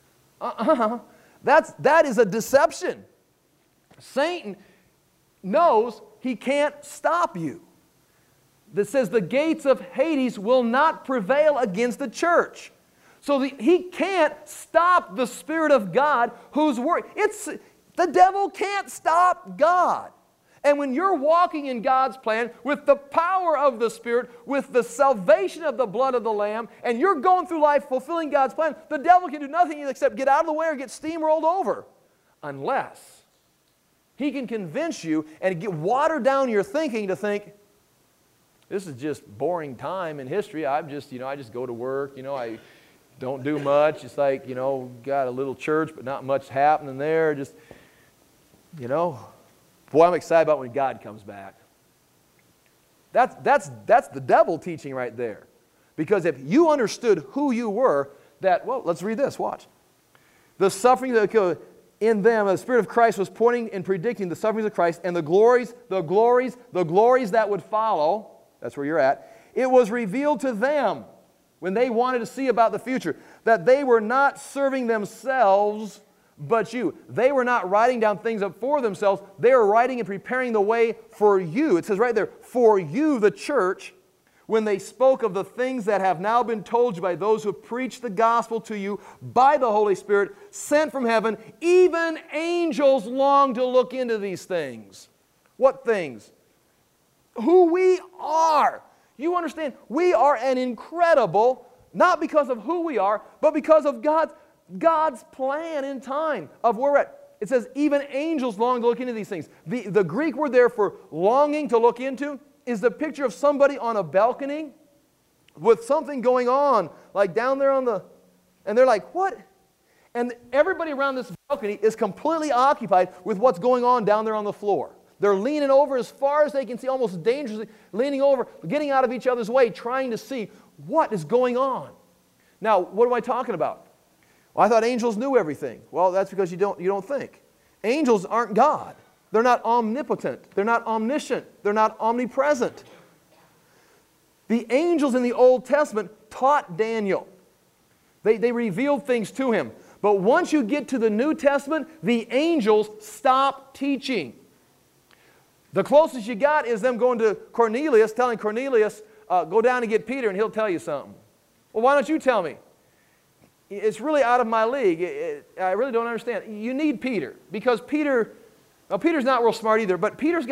That is a deception. Satan knows he can't stop you. That says the gates of Hades will not prevail against the church. So he can't stop the Spirit of God who's working. The devil can't stop God. And when you're walking in God's plan with the power of the Spirit, with the salvation of the blood of the Lamb, and you're going through life fulfilling God's plan, the devil can do nothing except get out of the way or get steamrolled over. Unless he can convince you and water down your thinking to think, this is just boring time in history. I just go to work, I don't do much. It's like, got a little church, but not much happening there. Just, boy, I'm excited about when God comes back. That's the devil teaching right there. Because if you understood who you were, let's read this, watch. The suffering that in them, the Spirit of Christ was pointing and predicting the sufferings of Christ and the glories that would follow. That's where you're at. It was revealed to them when they wanted to see about the future that they were not serving themselves, but you. They were not writing down things up for themselves. They were writing and preparing the way for you. It says right there, for you, the church, when they spoke of the things that have now been told you by those who preach the gospel to you by the Holy Spirit sent from heaven. Even angels long to look into these things. What things? Who we are. You understand? We are an incredible, not because of who we are, but because of God's plan in time of where we're at. It says even angels long to look into these things. The Greek word there for longing to look into is the picture of somebody on a balcony with something going on, like down there and they're like, what? And everybody around this balcony is completely occupied with what's going on down there on the floor. They're leaning over as far as they can see, almost dangerously, leaning over, getting out of each other's way, trying to see what is going on. Now, what am I talking about? Well, I thought angels knew everything. Well, that's because you don't think. Angels aren't God. They're not omnipotent. They're not omniscient. They're not omnipresent. The angels in the Old Testament taught Daniel. They revealed things to him. But once you get to the New Testament, the angels stop teaching. The closest you got is them going to Cornelius, telling Cornelius, go down and get Peter and he'll tell you something. Well, why don't you tell me? It's really out of my league. I really don't understand. You need Peter because Peter's not real smart either, but Peter's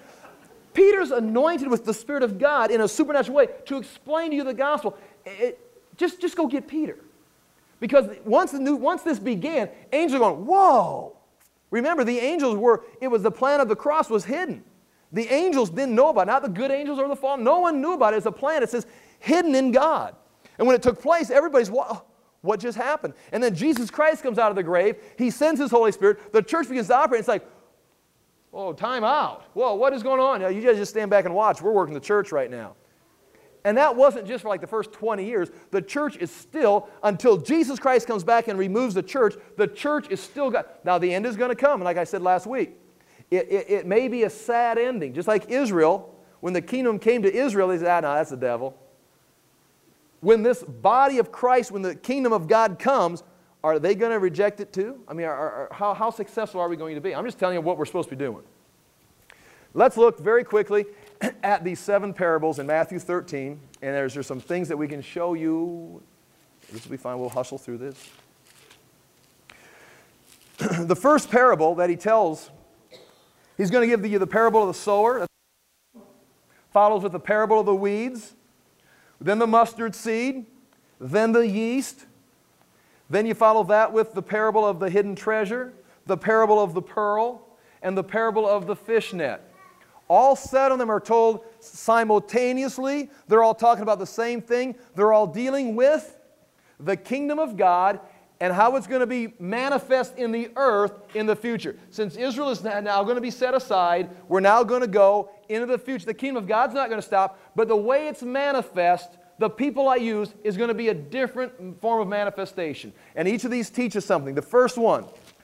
anointed with the Spirit of God in a supernatural way to explain to you the gospel. Just go get Peter. Because once this began, angels are going, whoa. Remember, it was the plan of the cross was hidden. The angels didn't know about it, not the good angels or the fallen. No one knew about it. It's a plan. It says hidden in God. And when it took place, everybody's, what just happened? And then Jesus Christ comes out of the grave. He sends His Holy Spirit. The church begins to operate. It's like, time out. Whoa, what is going on? You guys just stand back and watch. We're working the church right now. And that wasn't just for like the first 20 years. The church is still, until Jesus Christ comes back and removes the church is still got. Now the end is going to come, and like I said last week, it may be a sad ending. Just like Israel, when the kingdom came to Israel, they said, no, that's the devil. When this body of Christ, when the kingdom of God comes, are they going to reject it too? I mean, how successful are we going to be? I'm just telling you what we're supposed to be doing. Let's look very quickly at these 7 parables in Matthew 13, and there's some things that we can show you. This will be fine. We'll hustle through this. The first parable that he tells, he's going to give you the parable of the sower, follows with the parable of the weeds, then the mustard seed, then the yeast. Then you follow that with the parable of the hidden treasure, the parable of the pearl, and the parable of the fish net. All 7 of them are told simultaneously. They're all talking about the same thing. They're all dealing with the kingdom of God and how it's going to be manifest in the earth in the future. Since Israel is now going to be set aside, we're now going to go into the future. The kingdom of God's not going to stop, but the way it's manifest, the people I use, is going to be a different form of manifestation. And each of these teaches something. The first one,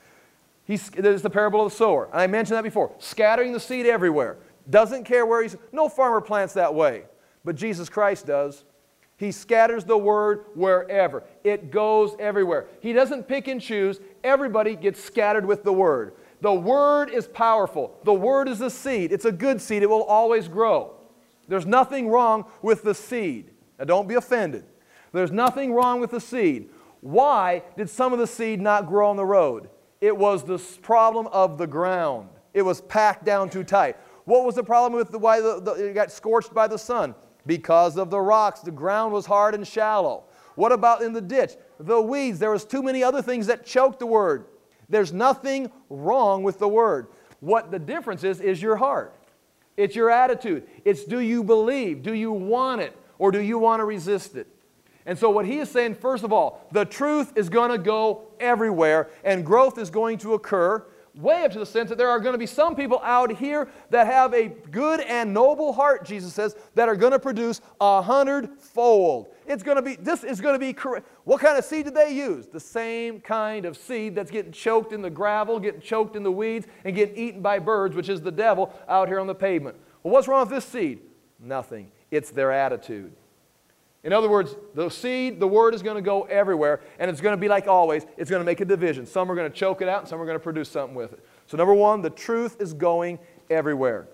there's the parable of the sower. And I mentioned that before. Scattering the seed everywhere. Doesn't care where he's... No farmer plants that way. But Jesus Christ does. He scatters the word wherever. It goes everywhere. He doesn't pick and choose. Everybody gets scattered with the word. The word is powerful. The word is a seed. It's a good seed. It will always grow. There's nothing wrong with the seed. Now don't be offended. There's nothing wrong with the seed. Why did some of the seed not grow on the road? It was the problem of the ground. It was packed down too tight. What was the problem with why it got scorched by the sun? Because of the rocks. The ground was hard and shallow. What about in the ditch? The weeds. There was too many other things that choked the word. There's nothing wrong with the word. What the difference is your heart. It's your attitude. It's, do you believe? Do you want it? Or do you want to resist it? And so what he is saying, first of all, the truth is going to go everywhere, and growth is going to occur, way up to the sense that there are going to be some people out here that have a good and noble heart, Jesus says, that are going to produce 100-fold. This is going to be correct. What kind of seed did they use? The same kind of seed that's getting choked in the gravel, getting choked in the weeds, and getting eaten by birds, which is the devil out here on the pavement. Well, what's wrong with this seed? Nothing. It's their attitude. In other words, the seed, the word is going to go everywhere, and it's going to be like always. It's going to make a division. Some are going to choke it out, and some are going to produce something with it. So number one, the truth is going everywhere.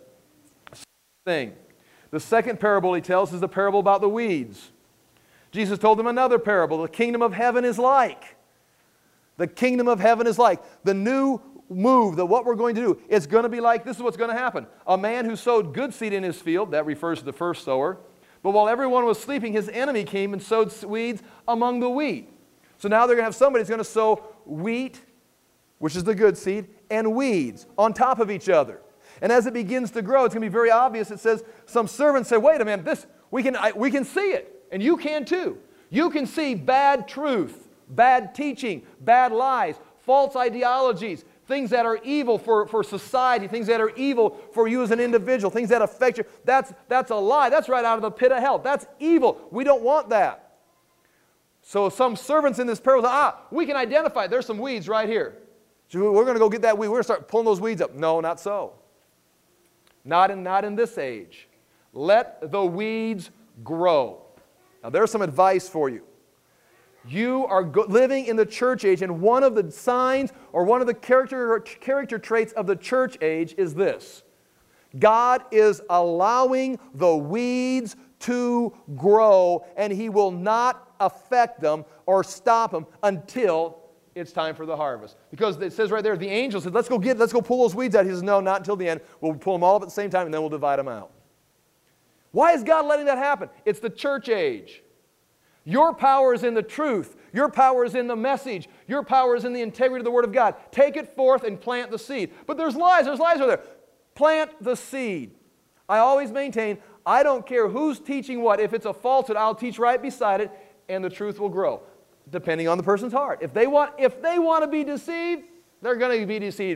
The second parable he tells is the parable about the weeds. Jesus told them another parable. The kingdom of heaven is like. The kingdom of heaven is like. The new move, what we're going to do, it's going to be like, this is what's going to happen. A man who sowed good seed in his field, that refers to the first sower, but while everyone was sleeping, his enemy came and sowed weeds among the wheat. So now they're going to have somebody who's going to sow wheat, which is the good seed, and weeds on top of each other. And as it begins to grow, it's going to be very obvious. It says, some servants say, wait a minute, we can see it, and you can too. You can see bad truth, bad teaching, bad lies, false ideologies, things that are evil for society, things that are evil for you as an individual, things that affect you. That's a lie. That's right out of the pit of hell. That's evil. We don't want that. So some servants in this parable say, we can identify. There's some weeds right here. So we're going to go get that weed. We're going to start pulling those weeds up. No, not so. Not in this age. Let the weeds grow. Now there's some advice for you. You are living in the church age, and one of the signs or one of the character traits of the church age is this. God is allowing the weeds to grow, and He will not affect them or stop them until it's time for the harvest. Because it says right there, the angel said, let's go pull those weeds out. He says, no, not until the end. We'll pull them all up at the same time, and then we'll divide them out. Why is God letting that happen? It's the church age. Your power is in the truth. Your power is in the message. Your power is in the integrity of the Word of God. Take it forth and plant the seed. But there's lies. There's lies over there. Plant the seed. I always maintain, I don't care who's teaching what. If it's a falsehood, I'll teach right beside it, and the truth will grow, depending on the person's heart. If they want to be deceived, they're going to be deceived.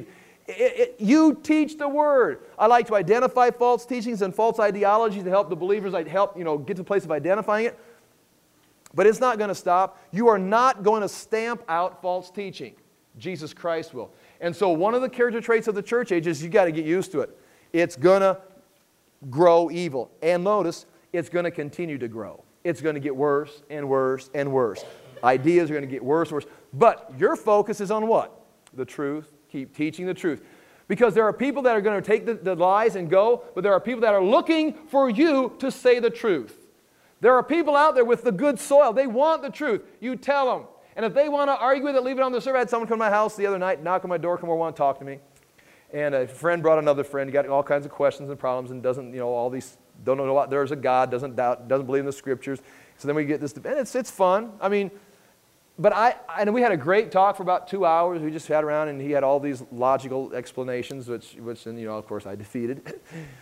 You teach the Word. I like to identify false teachings and false ideologies to help the believers help get to the place of identifying it. But it's not going to stop. You are not going to stamp out false teaching. Jesus Christ will. And so one of the character traits of the church age is you got to get used to it. It's going to grow evil. And notice, it's going to continue to grow. It's going to get worse and worse and worse. Ideas are going to get worse and worse. But your focus is on what? The truth. Keep teaching the truth. Because there are people that are going to take the lies and go, but there are people that are looking for you to say the truth. There are people out there with the good soil. They want the truth. You tell them. And if they want to argue with it, leave it on the server. I had someone come to my house the other night, knock on my door, come over, want to talk to me. And a friend brought another friend. He got all kinds of questions and problems and doesn't, all these, don't know what, there's a God, doesn't doubt, doesn't believe in the Scriptures. So then we get this, and it's fun. I mean, but and we had a great talk for about 2 hours. We just sat around and he had all these logical explanations, which then, of course, I defeated.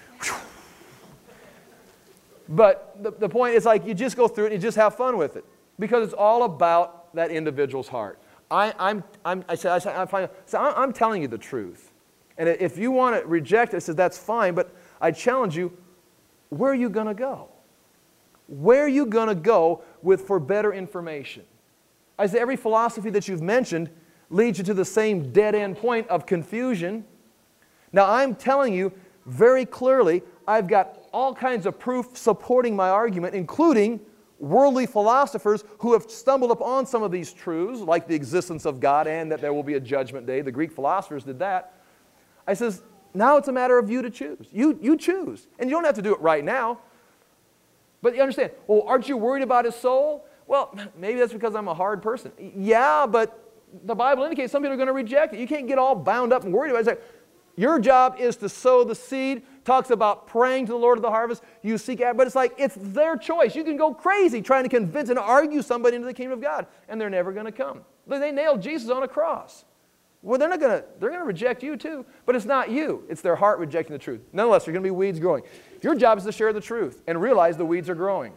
But the point is you just go through it and you just have fun with it. Because it's all about that individual's heart. I'm telling you the truth. And if you want to reject it, I said, that's fine, but I challenge you, where are you going to go? Where are you going to go for better information? I said, every philosophy that you've mentioned leads you to the same dead-end point of confusion. Now, I'm telling you very clearly, I've got all kinds of proof supporting my argument, including worldly philosophers who have stumbled upon some of these truths, like the existence of God and that there will be a judgment day. The Greek philosophers did that. I says, now it's a matter of you to choose. You choose. And you don't have to do it right now. But you understand, well, aren't you worried about his soul? Well, maybe that's because I'm a hard person. Yeah, but the Bible indicates some people are going to reject it. You can't get all bound up and worried about it. It's like, your job is to sow the seed. Talks about praying to the Lord of the harvest. You seek out, but it's their choice. You can go crazy trying to convince and argue somebody into the kingdom of God, and they're never going to come. They nailed Jesus on a cross. Well, they're going to reject you too, but it's not you. It's their heart rejecting the truth. Nonetheless, there are going to be weeds growing. Your job is to share the truth and realize the weeds are growing.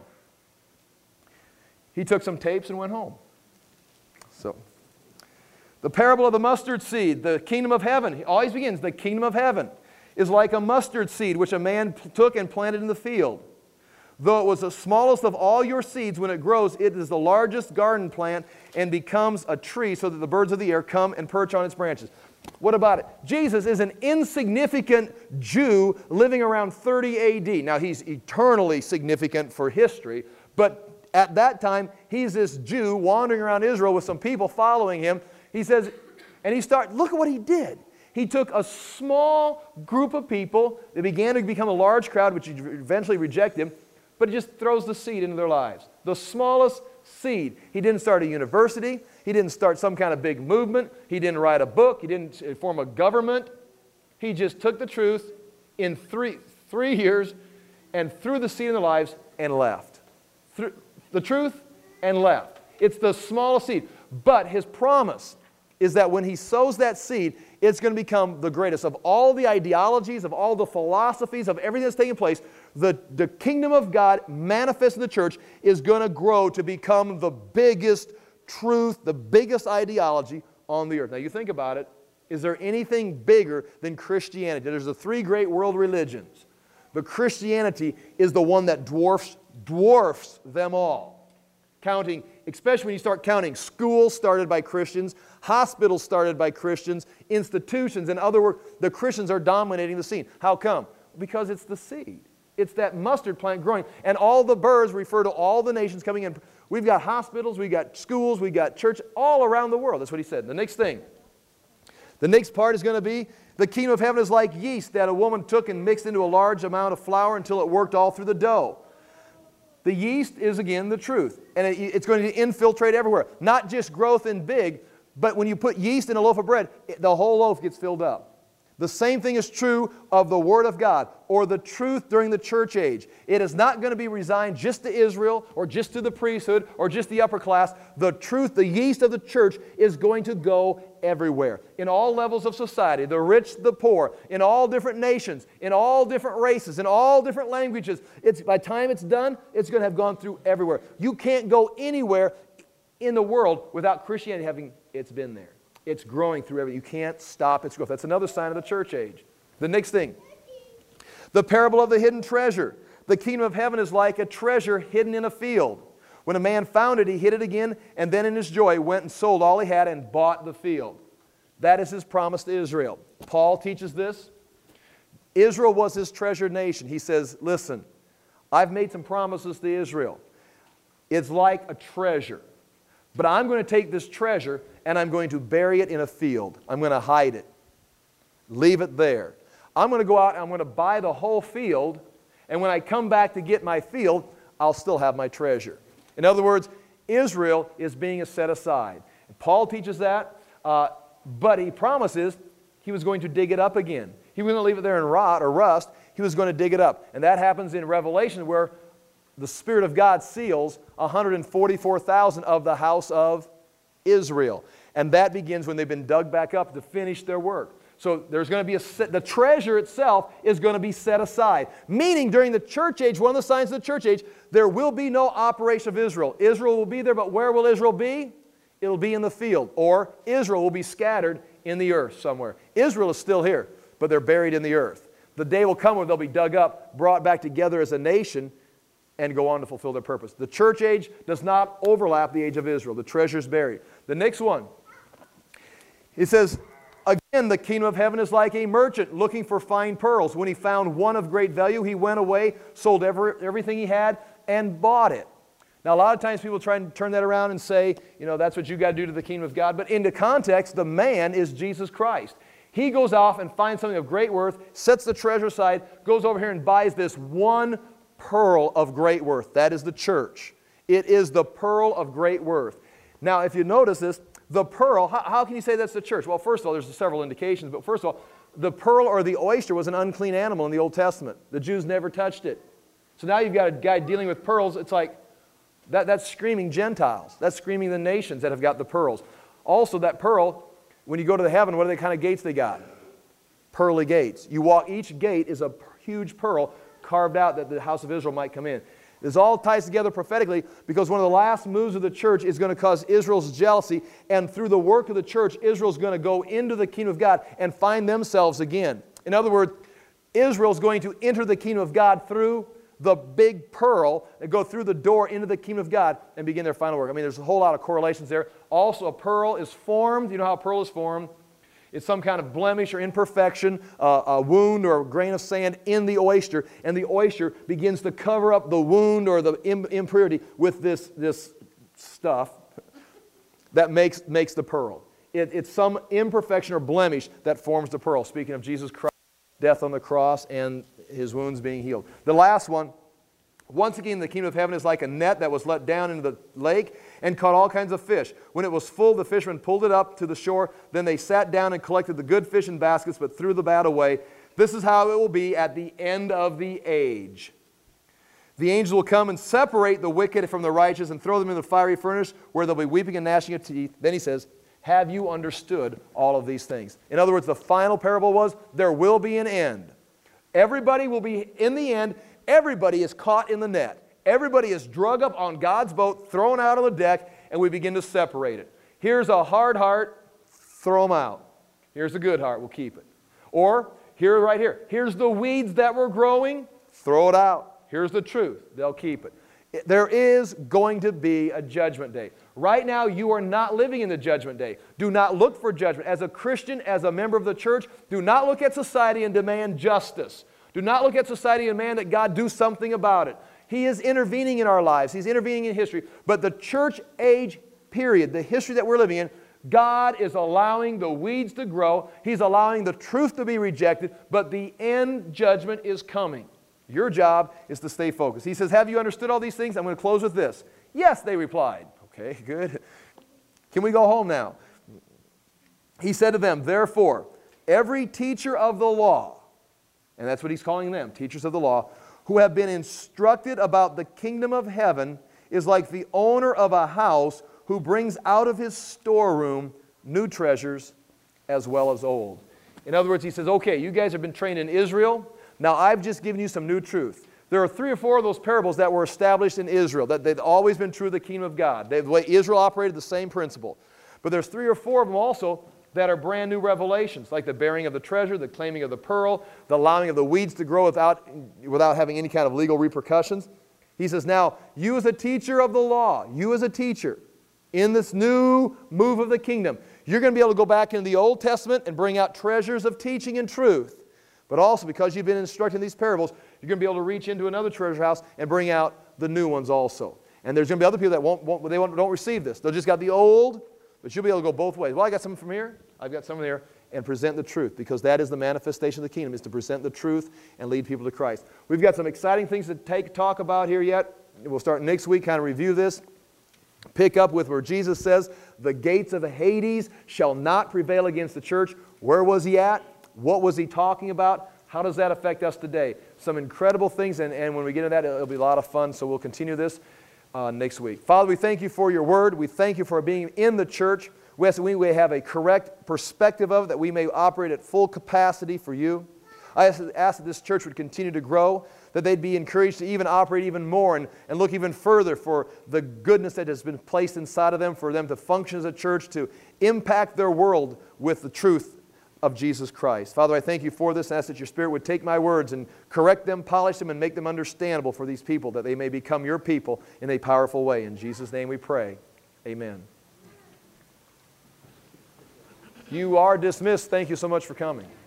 He took some tapes and went home. So, the parable of the mustard seed, the kingdom of heaven. It always begins, the kingdom of heaven is like a mustard seed which a man took and planted in the field. Though it was the smallest of all your seeds, when it grows, it is the largest garden plant and becomes a tree so that the birds of the air come and perch on its branches. What about it? Jesus is an insignificant Jew living around 30 A.D. Now, he's eternally significant for history, but at that time, he's this Jew wandering around Israel with some people following him. He says, look at what he did. He took a small group of people that began to become a large crowd, which eventually reject him, but he just throws the seed into their lives. The smallest seed. He didn't start a university. He didn't start some kind of big movement. He didn't write a book. He didn't form a government. He just took the truth in three years and threw the seed in their lives and left. Threw the truth and left. It's the smallest seed. But his promise is that when he sows that seed, it's going to become the greatest. Of all the ideologies, of all the philosophies, of everything that's taking place, the kingdom of God manifest in the church is going to grow to become the biggest truth, the biggest ideology on the earth. Now you think about it, is there anything bigger than Christianity? There's the three great world religions. But Christianity is the one that dwarfs them all. Counting, especially when you start counting schools started by Christians, hospitals started by Christians, institutions. In other words, the Christians are dominating the scene. How come? Because it's the seed. It's that mustard plant growing. And all the birds refer to all the nations coming in. We've got hospitals, we've got schools, we've got church all around the world. That's what he said. The next thing. The next part is going to be, the kingdom of heaven is like yeast that a woman took and mixed into a large amount of flour until it worked all through the dough. The yeast is, again, the truth. And it's going to infiltrate everywhere. Not just growth in big, but when you put yeast in a loaf of bread, the whole loaf gets filled up. The same thing is true of the Word of God or the truth during the church age. It is not going to be resigned just to Israel or just to the priesthood or just the upper class. The truth, the yeast of the church is going to go everywhere. In all levels of society, the rich, the poor, in all different nations, in all different races, in all different languages. By the time it's done, it's going to have gone through everywhere. You can't go anywhere in the world without Christianity having it's been there. It's growing through everything. You can't stop its growth. That's another sign of the church age. The next thing, the parable of the hidden treasure. The kingdom of heaven is like a treasure hidden in a field. When a man found it, he hid it again, and then in his joy went and sold all he had and bought the field. That is his promise to Israel. Paul teaches this. Israel was his treasured nation. He says, listen, I've made some promises to Israel. It's like a treasure. But I'm going to take this treasure and I'm going to bury it in a field. I'm going to hide it. Leave it there. I'm going to go out and I'm going to buy the whole field, and when I come back to get my field, I'll still have my treasure. In other words, Israel is being set aside. Paul teaches that, but he promises he was going to dig it up again. He wasn't going to leave it there and rot or rust. He was going to dig it up. And that happens in Revelation, where the Spirit of God seals 144,000 of the house of Israel. And that begins when they've been dug back up to finish their work. So there's going to be the treasure itself is going to be set aside. Meaning during the church age, one of the signs of the church age, there will be no operation of Israel. Israel will be there, but where will Israel be? It'll be in the field. Or Israel will be scattered in the earth somewhere. Israel is still here, but they're buried in the earth. The day will come where they'll be dug up, brought back together as a nation, and go on to fulfill their purpose. The church age does not overlap the age of Israel. The treasure is buried. The next one, he says, again, the kingdom of heaven is like a merchant looking for fine pearls. When he found one of great value, he went away, sold everything he had, and bought it. Now, a lot of times people try and turn that around and say, you know, that's what you got to do to the kingdom of God. But in the context, the man is Jesus Christ. He goes off and finds something of great worth, sets the treasure aside, goes over here and buys this one pearl of great worth. That is the church. It is the pearl of great worth. Now, if you notice this, the pearl, how can you say that's the church? Well, first of all, there's several indications, but first of all, the pearl or the oyster was an unclean animal in the Old Testament. The Jews never touched it. So now you've got a guy dealing with pearls. It's like, that's screaming Gentiles. That's screaming the nations that have got the pearls. Also, that pearl, when you go to the heaven, what are the kind of gates they got? Pearly gates. You walk, each gate is a huge pearl carved out that the house of Israel might come in. This all ties together prophetically because one of the last moves of the church is going to cause Israel's jealousy, and through the work of the church, Israel's going to go into the kingdom of God and find themselves again. In other words, Israel's going to enter the kingdom of God through the big pearl and go through the door into the kingdom of God and begin their final work. I mean, there's a whole lot of correlations there. Also, a pearl is formed. You know how a pearl is formed? It's some kind of blemish or imperfection, a wound or a grain of sand in the oyster, and the oyster begins to cover up the wound or the impurity with this stuff that makes the pearl. It's some imperfection or blemish that forms the pearl, speaking of Jesus Christ, death on the cross, and His wounds being healed. The last one, once again, the kingdom of heaven is like a net that was let down into the lake and caught all kinds of fish. When it was full, the fishermen pulled it up to the shore. Then they sat down and collected the good fish in baskets, but threw the bad away. This is how it will be at the end of the age. The angel will come and separate the wicked from the righteous and throw them in the fiery furnace, where they'll be weeping and gnashing of teeth. Then he says, have you understood all of these things? In other words, the final parable was, there will be an end. Everybody will be, in the end, everybody is caught in the net. Everybody is drug up on God's boat, thrown out on the deck, and we begin to separate it. Here's a hard heart, throw them out. Here's a good heart, we'll keep it. Or, right here, here's the weeds that were growing, throw it out. Here's the truth, they'll keep it. There is going to be a judgment day. Right now, you are not living in the judgment day. Do not look for judgment. As a Christian, as a member of the church, do not look at society and demand justice. Do not look at society and demand that God do something about it. He is intervening in our lives. He's intervening in history. But the church age period, the history that we're living in, God is allowing the weeds to grow. He's allowing the truth to be rejected. But the end judgment is coming. Your job is to stay focused. He says, have you understood all these things? I'm going to close with this. Yes, they replied. Okay, good. Can we go home now? He said to them, therefore, every teacher of the law, and that's what he's calling them, teachers of the law, who have been instructed about the kingdom of heaven is like the owner of a house who brings out of his storeroom new treasures as well as old. In other words, he says, okay, you guys have been trained in Israel. Now I've just given you some new truth. There are 3 or 4 of those parables that were established in Israel, that they've always been true of the kingdom of God. The way Israel operated, the same principle. But there's 3 or 4 of them also that are brand new revelations, like the bearing of the treasure, the claiming of the pearl, the allowing of the weeds to grow without having any kind of legal repercussions. He says, now, you as a teacher of the law, you as a teacher, in this new move of the kingdom, you're going to be able to go back into the Old Testament and bring out treasures of teaching and truth. But also, because you've been instructing these parables, you're going to be able to reach into another treasure house and bring out the new ones also. And there's going to be other people that don't receive this. They'll just got the old, but you'll be able to go both ways. Well, I got some from here, I've got some from there, and present the truth, because that is the manifestation of the kingdom, is to present the truth and lead people to Christ. We've got some exciting things to talk about here yet. We'll start next week, kind of review this. Pick up with where Jesus says, the gates of Hades shall not prevail against the church. Where was He at? What was He talking about? How does that affect us today? Some incredible things, and when we get into that, it'll be a lot of fun, so we'll continue this next week. Father, we thank You for Your Word. We thank You for being in the church. We ask that we have a correct perspective of it, that we may operate at full capacity for You. I ask that this church would continue to grow, that they'd be encouraged to even operate even more and look even further for the goodness that has been placed inside of them, for them to function as a church, to impact their world with the truth of Jesus Christ. Father, I thank You for this, and ask that Your Spirit would take my words and correct them, polish them, and make them understandable for these people, that they may become Your people in a powerful way. In Jesus' name we pray. Amen. You are dismissed. Thank you so much for coming.